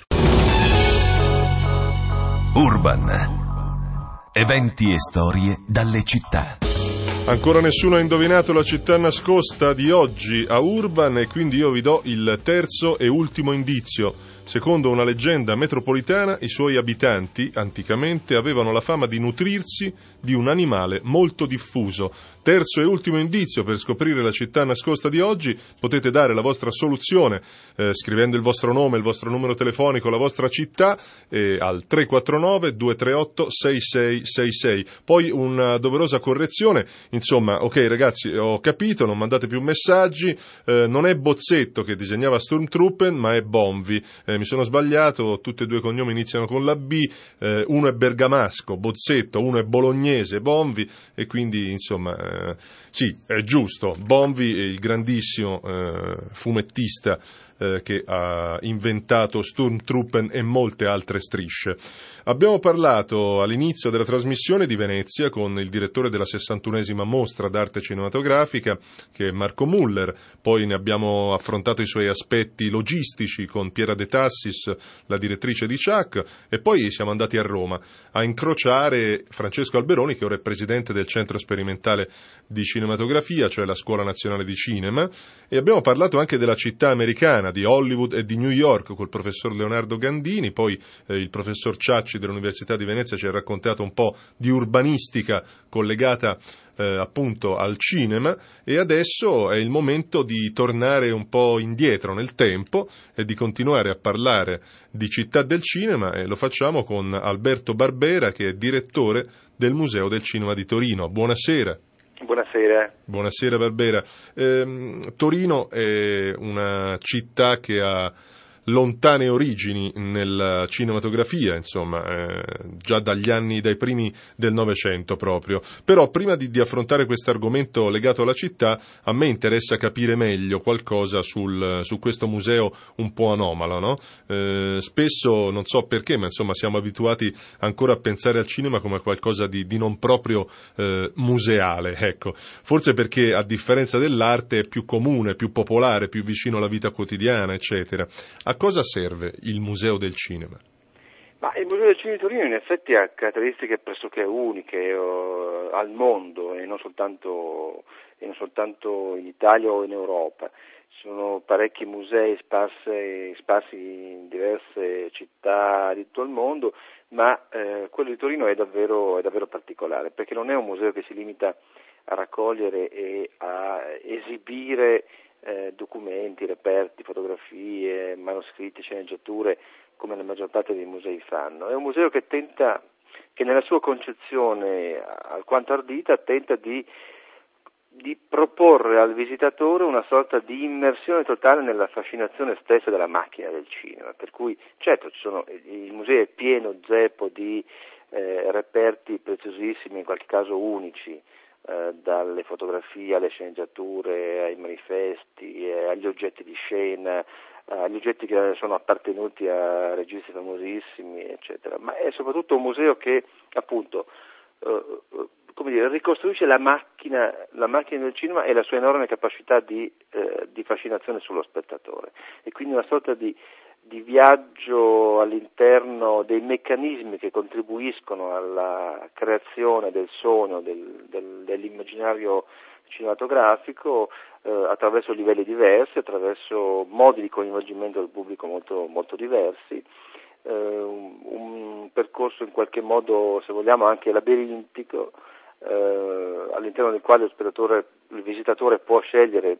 Urban. Eventi e storie dalle città. Ancora nessuno ha indovinato la città nascosta di oggi a Urban e quindi io vi do il terzo e ultimo indizio. Secondo una leggenda metropolitana, i suoi abitanti, anticamente, avevano la fama di nutrirsi di un animale molto diffuso. Terzo e ultimo indizio per scoprire la città nascosta di oggi, potete dare la vostra soluzione eh, scrivendo il vostro nome, il vostro numero telefonico, la vostra città eh, al tre quattro nove due tre otto sei sei sei sei. Poi una doverosa correzione, insomma, ok ragazzi, ho capito, non mandate più messaggi, eh, non è Bozzetto che disegnava Sturmtruppen, ma è Bonvi. Eh, mi sono sbagliato, tutti e due i cognomi iniziano con la B, eh, uno è bergamasco, Bozzetto, uno è bolognese, Bonvi, e quindi insomma eh, sì, è giusto, Bonvi è il grandissimo eh, fumettista eh, che ha inventato Sturmtruppen e molte altre strisce. Abbiamo parlato all'inizio della trasmissione di Venezia con il direttore della sessantunesima mostra d'arte cinematografica, che è Marco Muller, poi ne abbiamo affrontato i suoi aspetti logistici con Piera De Tassis, la direttrice di C A C, e poi siamo andati a Roma a incrociare Francesco Alberoni, che ora è presidente del Centro Sperimentale di Cinematografia, cioè la Scuola Nazionale di Cinema, e abbiamo parlato anche della città americana, di Hollywood e di New York, col professor Leonardo Gandini. Poi eh, il professor Ciacci dell'Università di Venezia ci ha raccontato un po' di urbanistica collegata eh, appunto al cinema, e adesso è il momento di tornare un po' indietro nel tempo e di continuare a parlare di città del cinema, e lo facciamo con Alberto Barbera, che è direttore del Museo del Cinema di Torino. Buonasera. Buonasera. Buonasera Barbera. Eh, Torino è una città che ha lontane origini nella cinematografia, insomma, eh, già dagli anni, dai primi del Novecento proprio. Però prima di, di affrontare questo argomento legato alla città, a me interessa capire meglio qualcosa sul, su questo museo un po' anomalo, no? Eh, spesso, non so perché, ma insomma siamo abituati ancora a pensare al cinema come qualcosa di, di non proprio eh, museale, ecco. Forse perché a differenza dell'arte è più comune, più popolare, più vicino alla vita quotidiana, eccetera. A cosa serve il Museo del Cinema? Ma il Museo del Cinema di Torino in effetti ha caratteristiche pressoché uniche uh, al mondo e non soltanto, e non soltanto in Italia o in Europa. Ci sono parecchi musei sparsi, sparsi in diverse città di tutto il mondo, ma eh, quello di Torino è davvero, è davvero particolare, perché non è un museo che si limita a raccogliere e a esibire Eh, documenti, reperti, fotografie, manoscritti, sceneggiature, come la maggior parte dei musei fanno. È un museo che tenta, che nella sua concezione alquanto ardita, tenta di, di proporre al visitatore una sorta di immersione totale nella fascinazione stessa della macchina del cinema. Per cui, certo, ci sono, il museo è pieno zeppo di eh, reperti preziosissimi, in qualche caso unici, dalle fotografie alle sceneggiature, ai manifesti, agli oggetti di scena, eh, agli oggetti che sono appartenuti a registi famosissimi, eccetera, ma è soprattutto un museo che appunto eh, come dire, ricostruisce la macchina, la macchina del cinema e la sua enorme capacità di, eh, di fascinazione sullo spettatore, e quindi una sorta di, di viaggio all'interno dei meccanismi che contribuiscono alla creazione del sogno, del, del, dell'immaginario cinematografico, eh, attraverso livelli diversi, attraverso modi di coinvolgimento del pubblico molto, molto diversi, eh, un, un percorso in qualche modo, se vogliamo, anche labirintico, eh, all'interno del quale lo spettatore, il visitatore può scegliere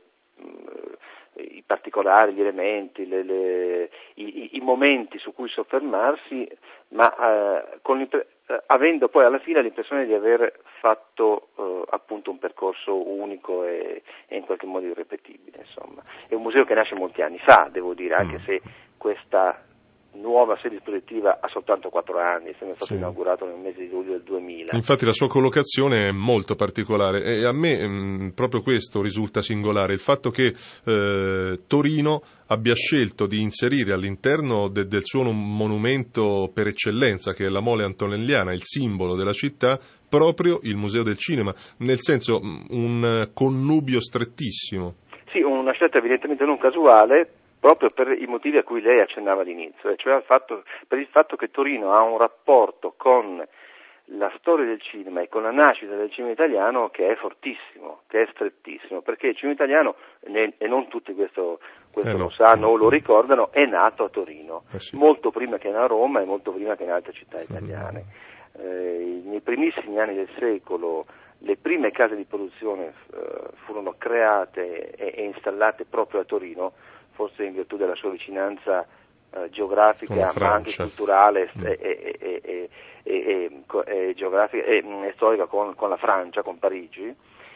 mh, i particolari, gli elementi, le, le, i, i momenti su cui soffermarsi, ma eh, con eh, avendo poi alla fine l'impressione di aver fatto eh, appunto un percorso unico e, e in qualche modo irripetibile. Insomma, è un museo che nasce molti anni fa, devo dire, anche se questa nuova sede espositiva ha soltanto quattro anni, è stato sì. inaugurato nel mese di luglio del duemila. Infatti la sua collocazione è molto particolare e a me mh, proprio questo risulta singolare, il fatto che eh, Torino abbia scelto di inserire all'interno de- del suo monumento per eccellenza, che è la Mole Antonelliana, il simbolo della città, proprio il Museo del Cinema, nel senso un connubio strettissimo. Sì, una scelta evidentemente non casuale, proprio per i motivi a cui lei accennava all'inizio, cioè il fatto, per il fatto che Torino ha un rapporto con la storia del cinema e con la nascita del cinema italiano che è fortissimo, che è strettissimo, perché il cinema italiano, e non tutti questo, questo eh no. lo sanno o lo ricordano, è nato a Torino, eh sì. molto prima che a Roma e molto prima che in altre città italiane. Mm-hmm. Eh, nei primissimi anni del secolo le prime case di produzione eh, furono create e, e installate proprio a Torino, forse in virtù della sua vicinanza eh, geografica ma anche culturale mm. e, e, e, e, e, e, geografica e, e storica con, con la Francia, con Parigi,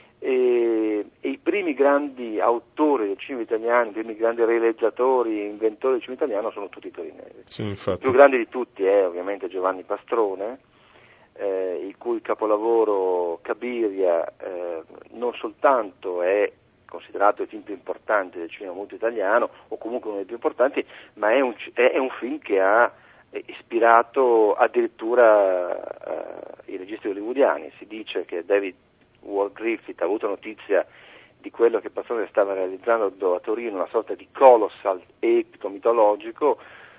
e, e i primi grandi autori del cinema italiano, i primi grandi realizzatori e inventori del cinema italiano sono tutti torinesi. Sì, il più grande di tutti è ovviamente Giovanni Pastrone, eh, il cui capolavoro Cabiria eh, non soltanto è considerato il film più importante del cinema muto italiano, o comunque uno dei più importanti, ma è un, è un film che ha ispirato addirittura uh, i registi hollywoodiani. Si dice che David Ward Griffith ha avuto notizia di quello che Pastrone stava realizzando a Torino, una sorta di colossal epito mitologico,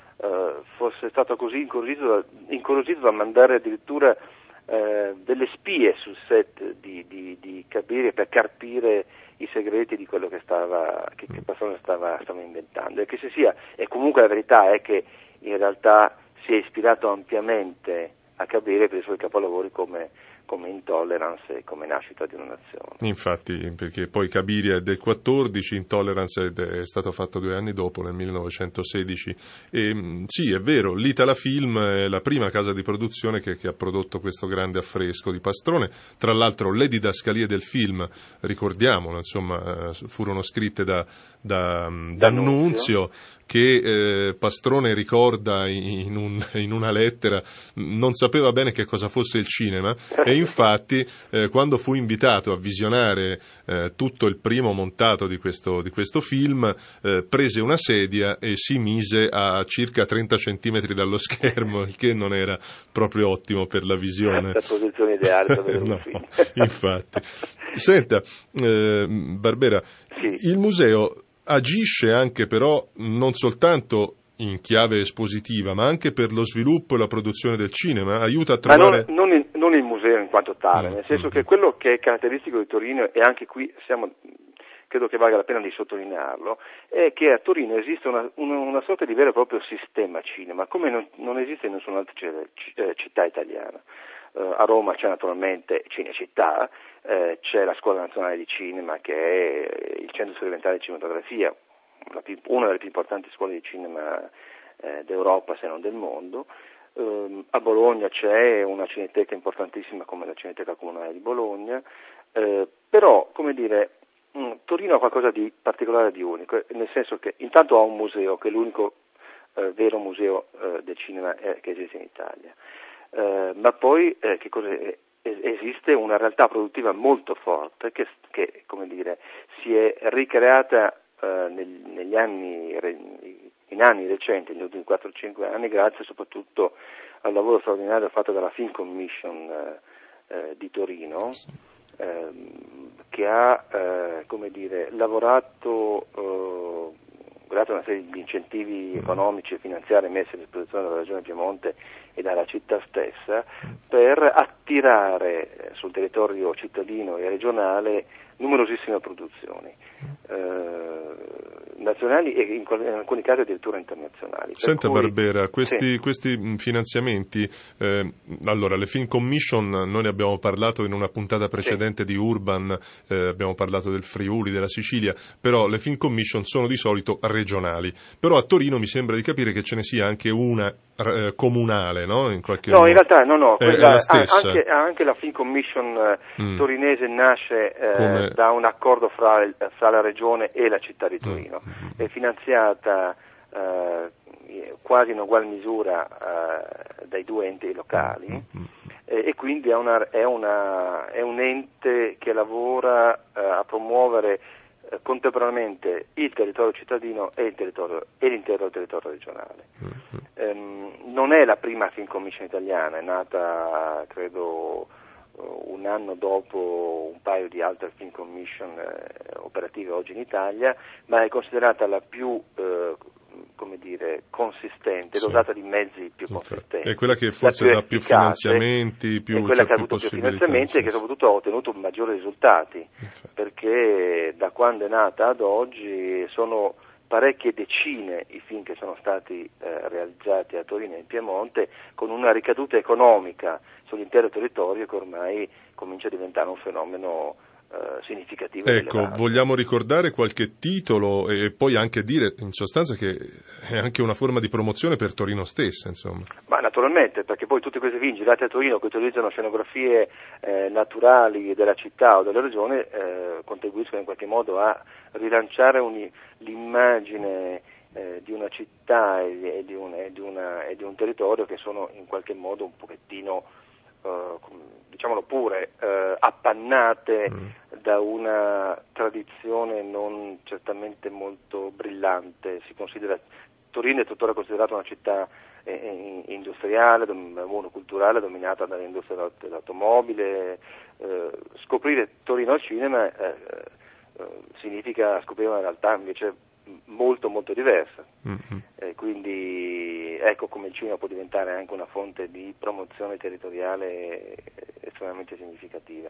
uh, fosse stato così incuriosito, incuriosito da mandare addirittura uh, delle spie sul set di, di, di Cabiria per carpire i segreti di quello che stava che, che Pastrone stava, stava inventando, e che se sia, e comunque la verità è che in realtà si è ispirato ampiamente a Cabiria per i suoi capolavori come, come Intolerance e come Nascita di una nazione. Infatti, perché poi Cabiria è del quattordici, Intolerance è stato fatto due anni dopo, nel millenovecentosedici. E, sì, è vero, l'Italafilm è la prima casa di produzione che, che ha prodotto questo grande affresco di Pastrone. Tra l'altro le didascalie del film, ricordiamolo, insomma, furono scritte da, da, da D'Annunzio, che eh, Pastrone ricorda in, un, in una lettera, non sapeva bene che cosa fosse il cinema, e infatti eh, quando fu invitato a visionare eh, tutto il primo montato di questo, di questo film, eh, prese una sedia e si mise a circa trenta centimetri dallo schermo, il che non era proprio ottimo per la visione. La posizione ideale per vedere no, un film. Infatti. Senta, eh, Barbera, sì. Il museo agisce anche però non soltanto in chiave espositiva, ma anche per lo sviluppo e la produzione del cinema, aiuta a trovare... Ma non, non, in, non il museo in quanto tale, no, nel senso no. che quello che è caratteristico di Torino, e anche qui siamo, credo che valga la pena di sottolinearlo, è che a Torino esiste una, una, una sorta di vero e proprio sistema cinema, come non, non esiste in nessun'altra città italiana. Uh, a Roma c'è naturalmente Cinecittà, eh, c'è la Scuola Nazionale di Cinema, che è il centro sperimentale di cinematografia, una, una delle più importanti scuole di cinema eh, d'Europa, se non del mondo. Uh, a Bologna c'è una cineteca importantissima come la Cineteca Comunale di Bologna, uh, però, come dire, mh, Torino ha qualcosa di particolare, di unico, nel senso che intanto ha un museo, che è l'unico uh, vero museo uh, del cinema eh, che esiste in Italia. Uh, ma poi eh, che cosa è? Esiste una realtà produttiva molto forte che, che come dire, si è ricreata uh, nel, negli anni re, in anni recenti, negli ultimi quattro cinque anni, grazie soprattutto al lavoro straordinario fatto dalla Film Commission eh, eh, di Torino, eh, che ha eh, come dire, lavorato eh, grazie a una serie di incentivi economici e finanziari messi a disposizione dalla Regione Piemonte e dalla città stessa, per attirare sul territorio cittadino e regionale numerosissime produzioni eh, nazionali e in, in alcuni casi addirittura internazionali. Senta cui, Barbera, questi, sì. questi finanziamenti, eh, allora le Film Commission, noi ne abbiamo parlato in una puntata precedente sì. di Urban, eh, abbiamo parlato del Friuli, della Sicilia, però le Film Commission sono di solito regionali, però a Torino mi sembra di capire che ce ne sia anche una eh, comunale, no? In qualche no, modo. in realtà no, no, quella, è la stessa. Anche, anche la Film Commission eh, mm. torinese nasce eh, Come... da un accordo fra, fra la regione e la città di Torino, mm. è finanziata eh, quasi in ugual misura eh, dai due enti locali mm. eh, e quindi è, una, è, una, è un ente che lavora eh, a promuovere contemporaneamente il territorio cittadino e, il territorio, e l'intero territorio regionale. Mm-hmm. Um, non è la prima Film Commission italiana, è nata credo un anno dopo un paio di altre Film Commission eh, operative oggi in Italia, ma è considerata la più eh, come dire, consistente, sì. dotata di mezzi più consistenti. È quella che forse dà più finanziamenti, più, è quella cioè, che ha avuto più finanziamenti sì. e che soprattutto ha ottenuto maggiori risultati, Infatti. perché da quando è nata ad oggi sono parecchie decine i film che sono stati eh, realizzati a Torino e in Piemonte, con una ricaduta economica sull'intero territorio che ormai comincia a diventare un fenomeno Uh, significativo. Ecco, rilevante. Vogliamo ricordare qualche titolo e poi anche dire in sostanza che è anche una forma di promozione per Torino stessa, insomma. Ma naturalmente, perché poi tutti questi film girati a Torino che utilizzano scenografie eh, naturali della città o della regione eh, contribuiscono in qualche modo a rilanciare un, l'immagine eh, di una città e, e, di un, e, di una, e di un territorio che sono in qualche modo un pochettino Uh, diciamolo pure, uh, appannate mm. da una tradizione non certamente molto brillante. Si considera, Torino è tuttora considerata una città eh, industriale, monoculturale, dominata dall'industria dell'automobile. Uh, scoprire Torino al cinema eh, uh, significa scoprire una realtà invece molto molto diversa, mm-hmm. eh, quindi ecco come il cinema può diventare anche una fonte di promozione territoriale estremamente significativa.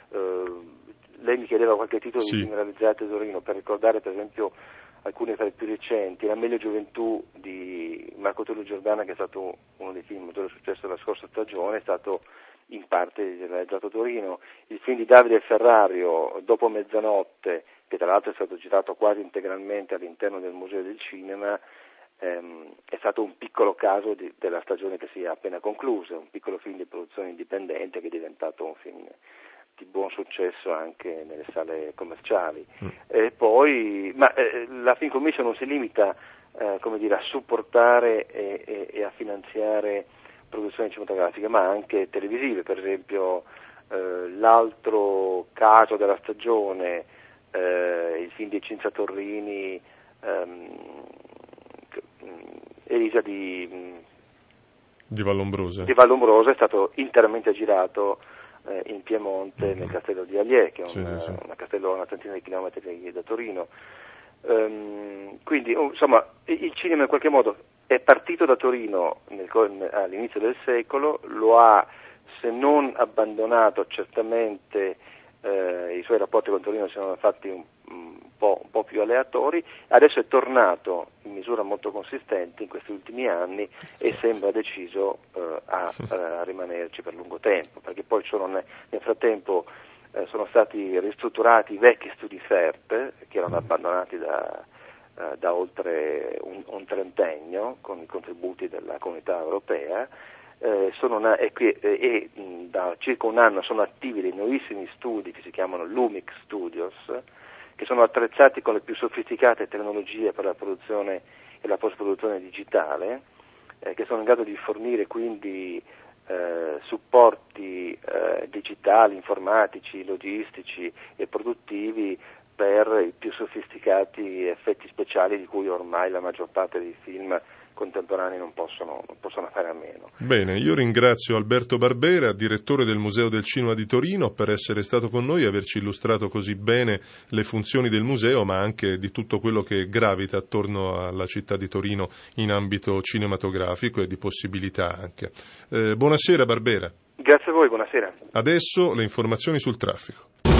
Uh, lei mi chiedeva qualche titolo sì. di film realizzato a Torino, per ricordare per esempio alcuni tra i più recenti. La Meglio Gioventù di Marco Tullio Giordana, che è stato uno dei film maggiore successo della scorsa stagione, è stato in parte realizzato a Torino. Il film di Davide Ferrario, Dopo mezzanotte, che tra l'altro è stato girato quasi integralmente all'interno del Museo del Cinema, ehm, è stato un piccolo caso di, della stagione che si è appena conclusa, un piccolo film di produzione indipendente che è diventato un film di buon successo anche nelle sale commerciali. Mm. E poi, ma eh, la Film Commission non si limita eh, come dire, a supportare e, e, e a finanziare produzioni cinematografiche, ma anche televisive. Per esempio eh, l'altro caso della stagione, eh, il film di Cinzia Torrini, ehm, Elisa di, di Vallombrosa. di Vallombrosa, è stato interamente girato eh, in Piemonte, mm-hmm. nel castello di Allier, che è sì, un, sì. una castello a una trentina di chilometri da Torino. Um, quindi insomma il cinema in qualche modo è partito da Torino nel, all'inizio del secolo, lo ha, se non abbandonato, certamente eh, i suoi rapporti con Torino si sono fatti un, un, po', un po' più aleatori, adesso è tornato in misura molto consistente in questi ultimi anni e sembra deciso eh, a, a rimanerci per lungo tempo, perché poi sono, nel frattempo eh, sono stati ristrutturati i vecchi studi F E R P che erano abbandonati da da oltre un, un trentennio con i contributi della Comunità Europea, eh, sono una, e, e, e da circa un anno sono attivi dei nuovissimi studi che si chiamano Lumix Studios, che sono attrezzati con le più sofisticate tecnologie per la produzione e la post-produzione digitale, eh, che sono in grado di fornire quindi eh, supporti eh, digitali, informatici, logistici e produttivi per i più sofisticati effetti speciali di cui ormai la maggior parte dei film contemporanei non possono, non possono fare a meno. Bene, io ringrazio Alberto Barbera, direttore del Museo del Cinema di Torino, per essere stato con noi e averci illustrato così bene le funzioni del museo, ma anche di tutto quello che gravita attorno alla città di Torino in ambito cinematografico e di possibilità anche. Eh, buonasera Barbera. Grazie a voi, buonasera. Adesso le informazioni sul traffico.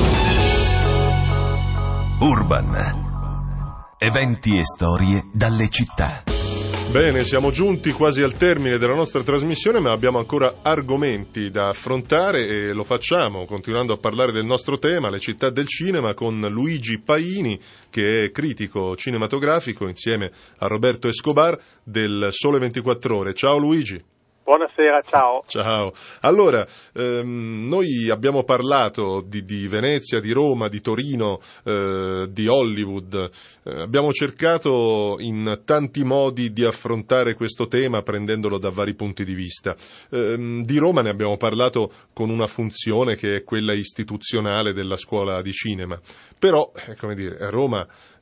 Urban. Eventi e storie dalle città. Bene, siamo giunti quasi al termine della nostra trasmissione, ma abbiamo ancora argomenti da affrontare e lo facciamo continuando a parlare del nostro tema, le città del cinema, con Luigi Paini, che è critico cinematografico, insieme a Roberto Escobar del Sole ventiquattro Ore. Ciao Luigi. Buonasera, ciao. Ciao. Allora, ehm, noi abbiamo parlato di, di Venezia, di Roma, di Torino, eh, di Hollywood. Eh, abbiamo cercato in tanti modi di affrontare questo tema prendendolo da vari punti di vista. Eh, di Roma ne abbiamo parlato con una funzione che è quella istituzionale della scuola di cinema. Però, eh, come dire, Roma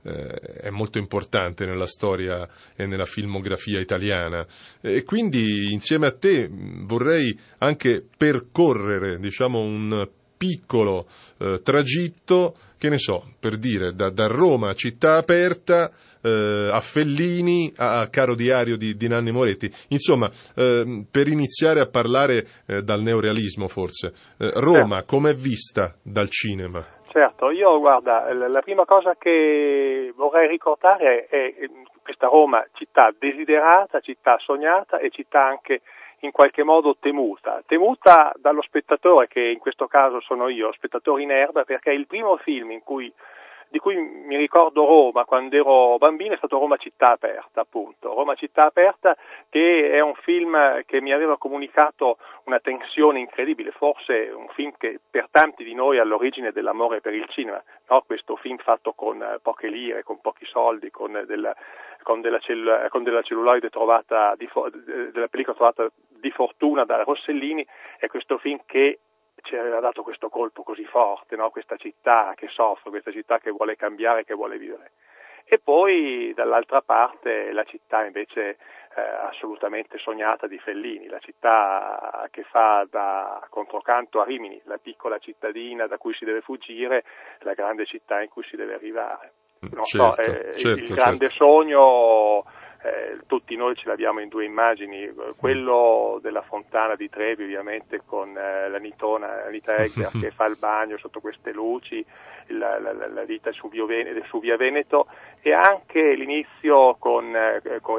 è molto importante nella storia e nella filmografia italiana e quindi insieme a te vorrei anche percorrere, diciamo, un piccolo eh, tragitto, che ne so, per dire, da, da Roma città aperta eh, a Fellini a Caro diario di, di Nanni Moretti, insomma, eh, per iniziare a parlare eh, dal neorealismo forse. Eh, Roma com'è vista dal cinema? Certo, io guarda, la prima cosa che vorrei ricordare è questa Roma, città desiderata, città sognata e città anche in qualche modo temuta, temuta dallo spettatore, che in questo caso sono io, spettatore in erba, perché è il primo film in cui di cui mi ricordo Roma quando ero bambino è stato Roma città aperta, appunto. Roma città aperta, che è un film che mi aveva comunicato una tensione incredibile, forse un film che per tanti di noi è all'origine dell'amore per il cinema, no? Questo film fatto con poche lire, con pochi soldi, con della, con della, cell- con della celluloide trovata, di fo- della pellicola trovata di fortuna da Rossellini, è questo film che ci aveva dato questo colpo così forte, no? Questa città che soffre, questa città che vuole cambiare, che vuole vivere. E poi dall'altra parte la città invece eh, assolutamente sognata di Fellini, la città che fa da controcanto a Rimini, la piccola cittadina da cui si deve fuggire, la grande città in cui si deve arrivare. Non certo, so, eh, certo, il grande certo. sogno, eh, tutti noi ce l'abbiamo in due immagini, quello della fontana di Trevi ovviamente con eh, la Nitona, Anita Egger che fa il bagno sotto queste luci, la, la, la vita su Via, Veneto, su Via Veneto, e anche l'inizio con, eh, con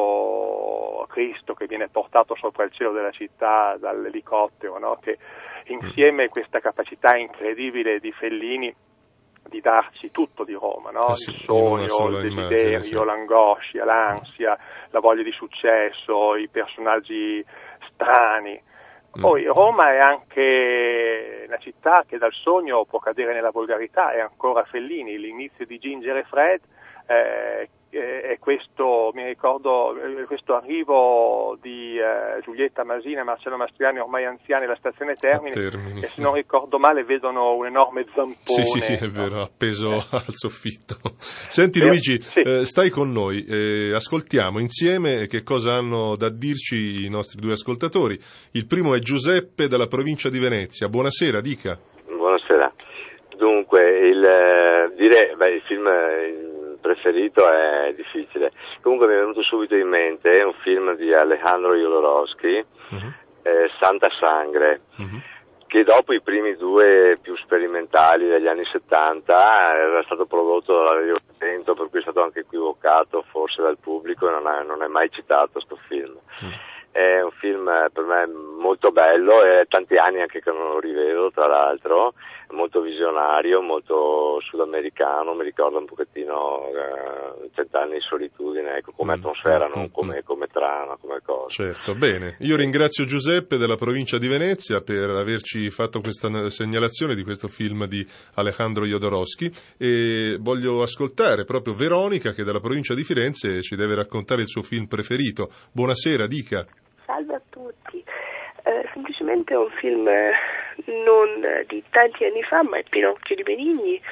questo Cristo che viene portato sopra il cielo della città dall'elicottero, no? Che insieme a questa capacità incredibile di Fellini di darci tutto di Roma, no? Eh sì, il sogno, il desiderio, immagine, sì. l'angoscia, l'ansia, la voglia di successo, i personaggi strani. Poi Roma è anche una città che dal sogno può cadere nella volgarità, è ancora Fellini, l'inizio di Ginger e Fred, eh, e questo, mi ricordo, questo arrivo di eh, Giulietta Masina e Marcello Mastroianni, ormai anziani, alla stazione Termini, Termini, e se non ricordo male vedono un enorme zampone. Sì, sì, sì, è vero, appeso eh. al soffitto. Senti eh, Luigi, sì. eh, stai con noi, eh, ascoltiamo insieme che cosa hanno da dirci i nostri due ascoltatori. Il primo è Giuseppe dalla provincia di Venezia. Buonasera, dica. Buonasera. Dunque, il, eh, dire, beh, il film eh, preferito è difficile. Comunque mi è venuto subito in mente un film di Alejandro Jodorowsky, uh-huh. eh, Santa Sangre, uh-huh. che dopo i primi due più sperimentali degli anni settanta era stato prodotto dalla Rio Tinto, per cui è stato anche equivocato forse dal pubblico e non è, non è mai citato questo film. Uh-huh. È un film per me molto bello, è tanti anni anche che non lo rivedo, tra l'altro, molto visionario, molto sudamericano, mi ricorda un pochettino eh, Cent'anni di solitudine, ecco, come atmosfera, non come, come trama, come cosa. Certo, bene. Io ringrazio Giuseppe della provincia di Venezia per averci fatto questa segnalazione di questo film di Alejandro Jodorowsky e voglio ascoltare proprio Veronica che dalla provincia di Firenze ci deve raccontare il suo film preferito. Buonasera, dica. Salve a tutti, eh, semplicemente è un film non di tanti anni fa, ma è Pinocchio di Benigni,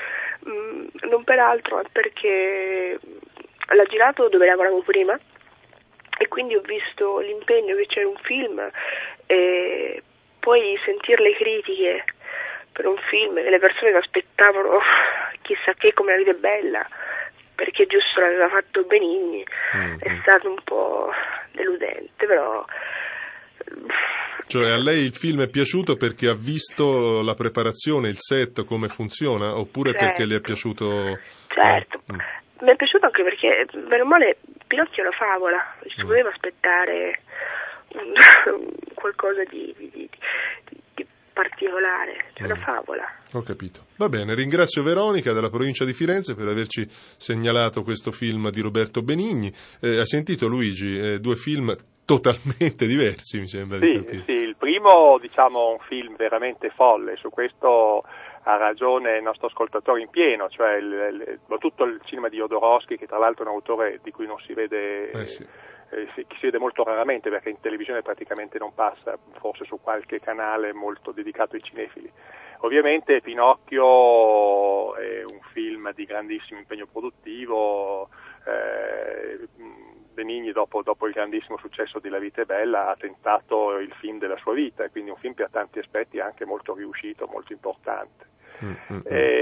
mh, non per altro, ma perché l'ha girato dove lavoravo prima e quindi ho visto l'impegno che c'è in un film e poi sentire le critiche per un film e le persone che aspettavano chissà che, come La vita è bella, perché giusto l'aveva fatto Benigni, mm-hmm. è stato un po' deludente, però... Cioè a lei il film è piaciuto perché ha visto la preparazione, il set, come funziona, oppure certo. perché le è piaciuto... Certo, eh, mm. mi è piaciuto anche perché, bene o male, Pinocchio è una favola, si mm. poteva aspettare un, qualcosa di, di, di, di particolare, cioè mm. una favola. Ho capito. Va bene, ringrazio Veronica della provincia di Firenze per averci segnalato questo film di Roberto Benigni. Eh, ha sentito Luigi, eh, due film totalmente diversi, mi sembra sì, di capire. Sì, il primo, diciamo, un film veramente folle, su questo ha ragione il nostro ascoltatore in pieno, cioè il, il, tutto il cinema di Jodorowsky, che tra l'altro è un autore di cui non si vede... Eh sì. Eh, si, si vede molto raramente perché in televisione praticamente non passa, forse su qualche canale molto dedicato ai cinefili. Ovviamente Pinocchio è un film di grandissimo impegno produttivo, eh, Benigni dopo, dopo il grandissimo successo di La vita è bella ha tentato il film della sua vita, quindi un film per tanti aspetti anche molto riuscito, molto importante. Mm-hmm.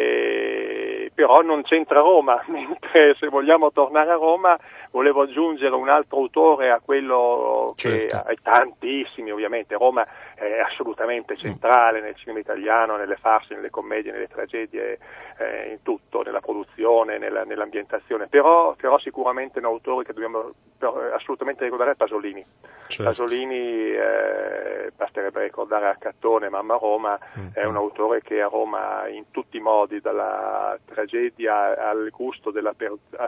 Eh, però non c'entra Roma, mentre se vogliamo tornare a Roma volevo aggiungere un altro autore a quello che certo. è tantissimi ovviamente. Roma è assolutamente centrale nel cinema italiano, nelle farse, nelle commedie, nelle tragedie, eh, in tutto, nella produzione, nella, nell'ambientazione, però, però sicuramente un autore che dobbiamo assolutamente ricordare è Pasolini. Certo. Pasolini, eh, basterebbe ricordare Arcattone, Mamma Roma, mm-hmm. è un autore che a Roma in tutti i modi, dalla tragedia al gusto della per, a,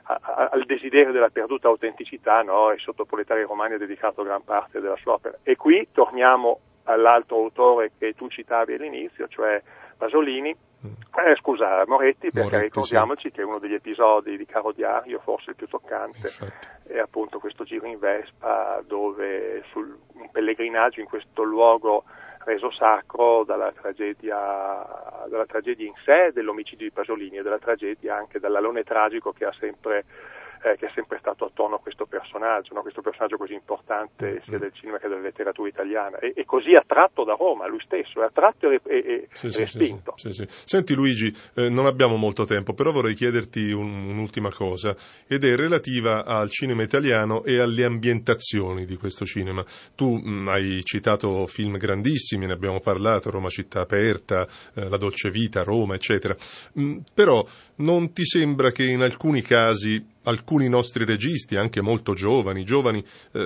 a, al desiderio della perduta autenticità, no? E sotto Proletari Romani ha dedicato gran parte della sua opera. E qui torniamo all'altro autore che tu citavi all'inizio, cioè Pasolini, eh, scusa, Moretti, perché Moretti, ricordiamoci sì. che uno degli episodi di Caro Diario, forse il più toccante, Infatti. è appunto questo giro in Vespa, dove sul un pellegrinaggio in questo luogo reso sacro dalla tragedia, dalla tragedia in sé dell'omicidio di Pasolini e della tragedia anche dall'alone tragico che ha sempre Eh, che è sempre stato attorno a questo personaggio, no? Questo personaggio così importante sia del cinema che della letteratura italiana, e, e così attratto da Roma, lui stesso, è attratto e, e, sì, e sì, respinto. Sì, sì, sì. Senti Luigi, eh, non abbiamo molto tempo, però vorrei chiederti un, un'ultima cosa, ed è relativa al cinema italiano e alle ambientazioni di questo cinema. Tu mh, hai citato film grandissimi, ne abbiamo parlato, Roma città aperta, eh, La dolce vita, Roma, eccetera, mh, però non ti sembra che in alcuni casi alcuni nostri registi, anche molto giovani, giovani,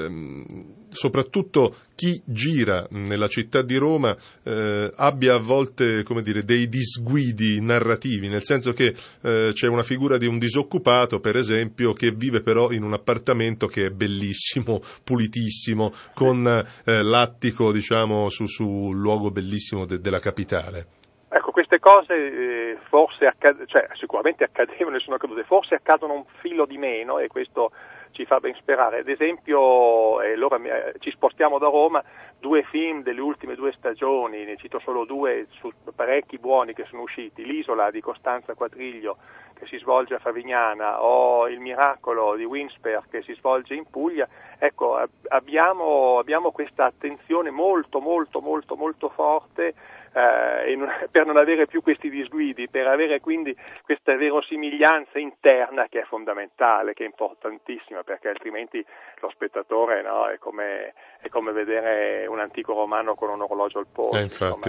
ehm, soprattutto chi gira nella città di Roma, eh, abbia a volte, come dire, dei disguidi narrativi, nel senso che eh, c'è una figura di un disoccupato, per esempio, che vive però in un appartamento che è bellissimo, pulitissimo, con eh, l'attico, diciamo, su, su un luogo bellissimo de- della capitale. Ecco, queste cose eh, forse accad- cioè, sicuramente accadevano e sono accadute, forse accadono un filo di meno e questo ci fa ben sperare. Ad esempio, eh, allora, eh, ci spostiamo da Roma, due film delle ultime due stagioni, ne cito solo due su parecchi buoni che sono usciti, L'Isola di Costanza Quadriglio che si svolge a Favignana o Il Miracolo di Winsper che si svolge in Puglia. Ecco, ab- abbiamo, abbiamo questa attenzione molto molto molto molto forte Eh, e non, per non avere più questi disguidi, per avere quindi questa verosimiglianza interna che è fondamentale, che è importantissima, perché altrimenti lo spettatore, no, è come, è come vedere un antico romano con un orologio al polso. Eh, infatti,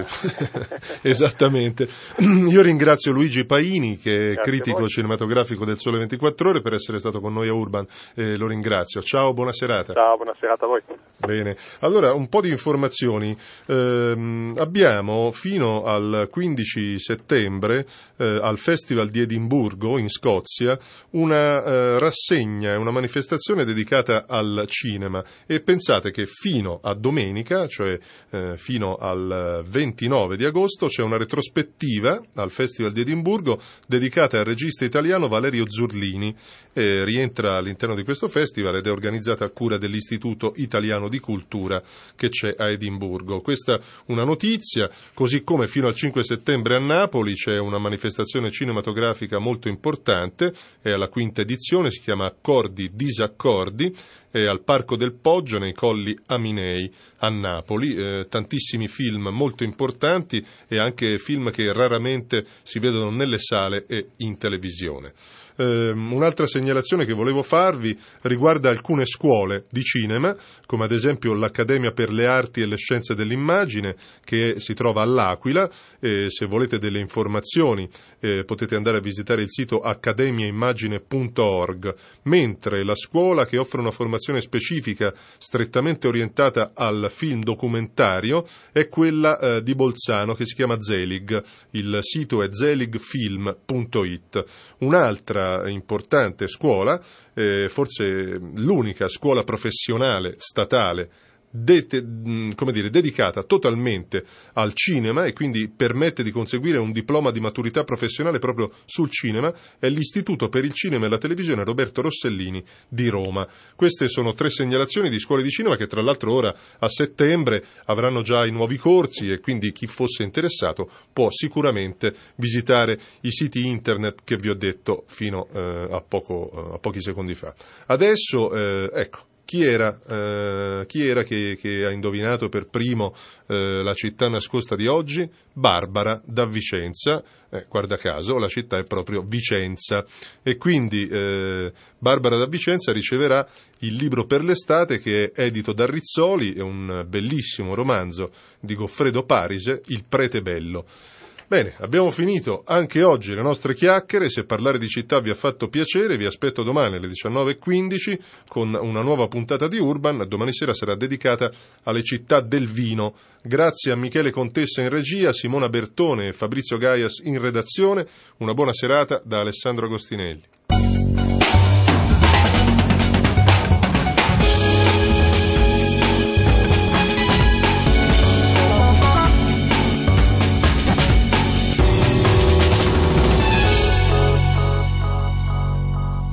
esattamente. Io ringrazio Luigi Paini, che è Grazie critico cinematografico del Sole ventiquattro Ore, per essere stato con noi a Urban, eh, lo ringrazio. Ciao, buona serata. Ciao, buona serata a voi. Bene, allora un po' di informazioni. Eh, abbiamo fino al quindici settembre eh, al Festival di Edimburgo in Scozia una eh, rassegna, una manifestazione dedicata al cinema, e pensate che fino a domenica, cioè eh, fino al ventinove di agosto, c'è una retrospettiva al Festival di Edimburgo dedicata al regista italiano Valerio Zurlini. Eh, rientra all'interno di questo festival ed è organizzata a cura dell'Istituto Italiano di Cultura che c'è a Edimburgo. Questa una notizia. così come fino al cinque settembre a Napoli c'è una manifestazione cinematografica molto importante, è alla quinta edizione, si chiama Accordi Disaccordi, è al Parco del Poggio nei Colli Aminei a Napoli, eh, tantissimi film molto importanti e anche film che raramente si vedono nelle sale e in televisione. Eh, un'altra segnalazione che volevo farvi riguarda alcune scuole di cinema, come ad esempio l'Accademia per le Arti e le Scienze dell'Immagine, che si trova all'Aquila. Eh, se volete delle informazioni eh, potete andare a visitare il sito accademia immagine punto org, mentre la scuola che offre una formazione specifica strettamente orientata al film documentario è quella eh, di Bolzano, che si chiama Zelig. Il sito è zelig film punto it. Un'altra importante scuola, eh, forse l'unica scuola professionale statale De- come dire, dedicata totalmente al cinema e quindi permette di conseguire un diploma di maturità professionale proprio sul cinema, è l'Istituto per il Cinema e la Televisione Roberto Rossellini di Roma. Queste sono tre segnalazioni di scuole di cinema che tra l'altro ora a settembre avranno già i nuovi corsi e quindi chi fosse interessato può sicuramente visitare i siti internet che vi ho detto fino eh, a, poco, a pochi secondi fa. Adesso, eh, ecco, Chi era, eh, chi era che, che ha indovinato per primo eh, la città nascosta di oggi? Barbara da Vicenza, eh, guarda caso la città è proprio Vicenza e quindi eh, Barbara da Vicenza riceverà il libro per l'estate che è edito da Rizzoli, è un bellissimo romanzo di Goffredo Parise, Il prete bello. Bene, abbiamo finito anche oggi le nostre chiacchiere. Se parlare di città vi ha fatto piacere, vi aspetto domani alle diciannove e quindici con una nuova puntata di Urban. Domani sera sarà dedicata alle città del vino. Grazie a Michele Contessa in regia, Simona Bertone e Fabrizio Gaias in redazione. Una buona serata da Alessandro Agostinelli.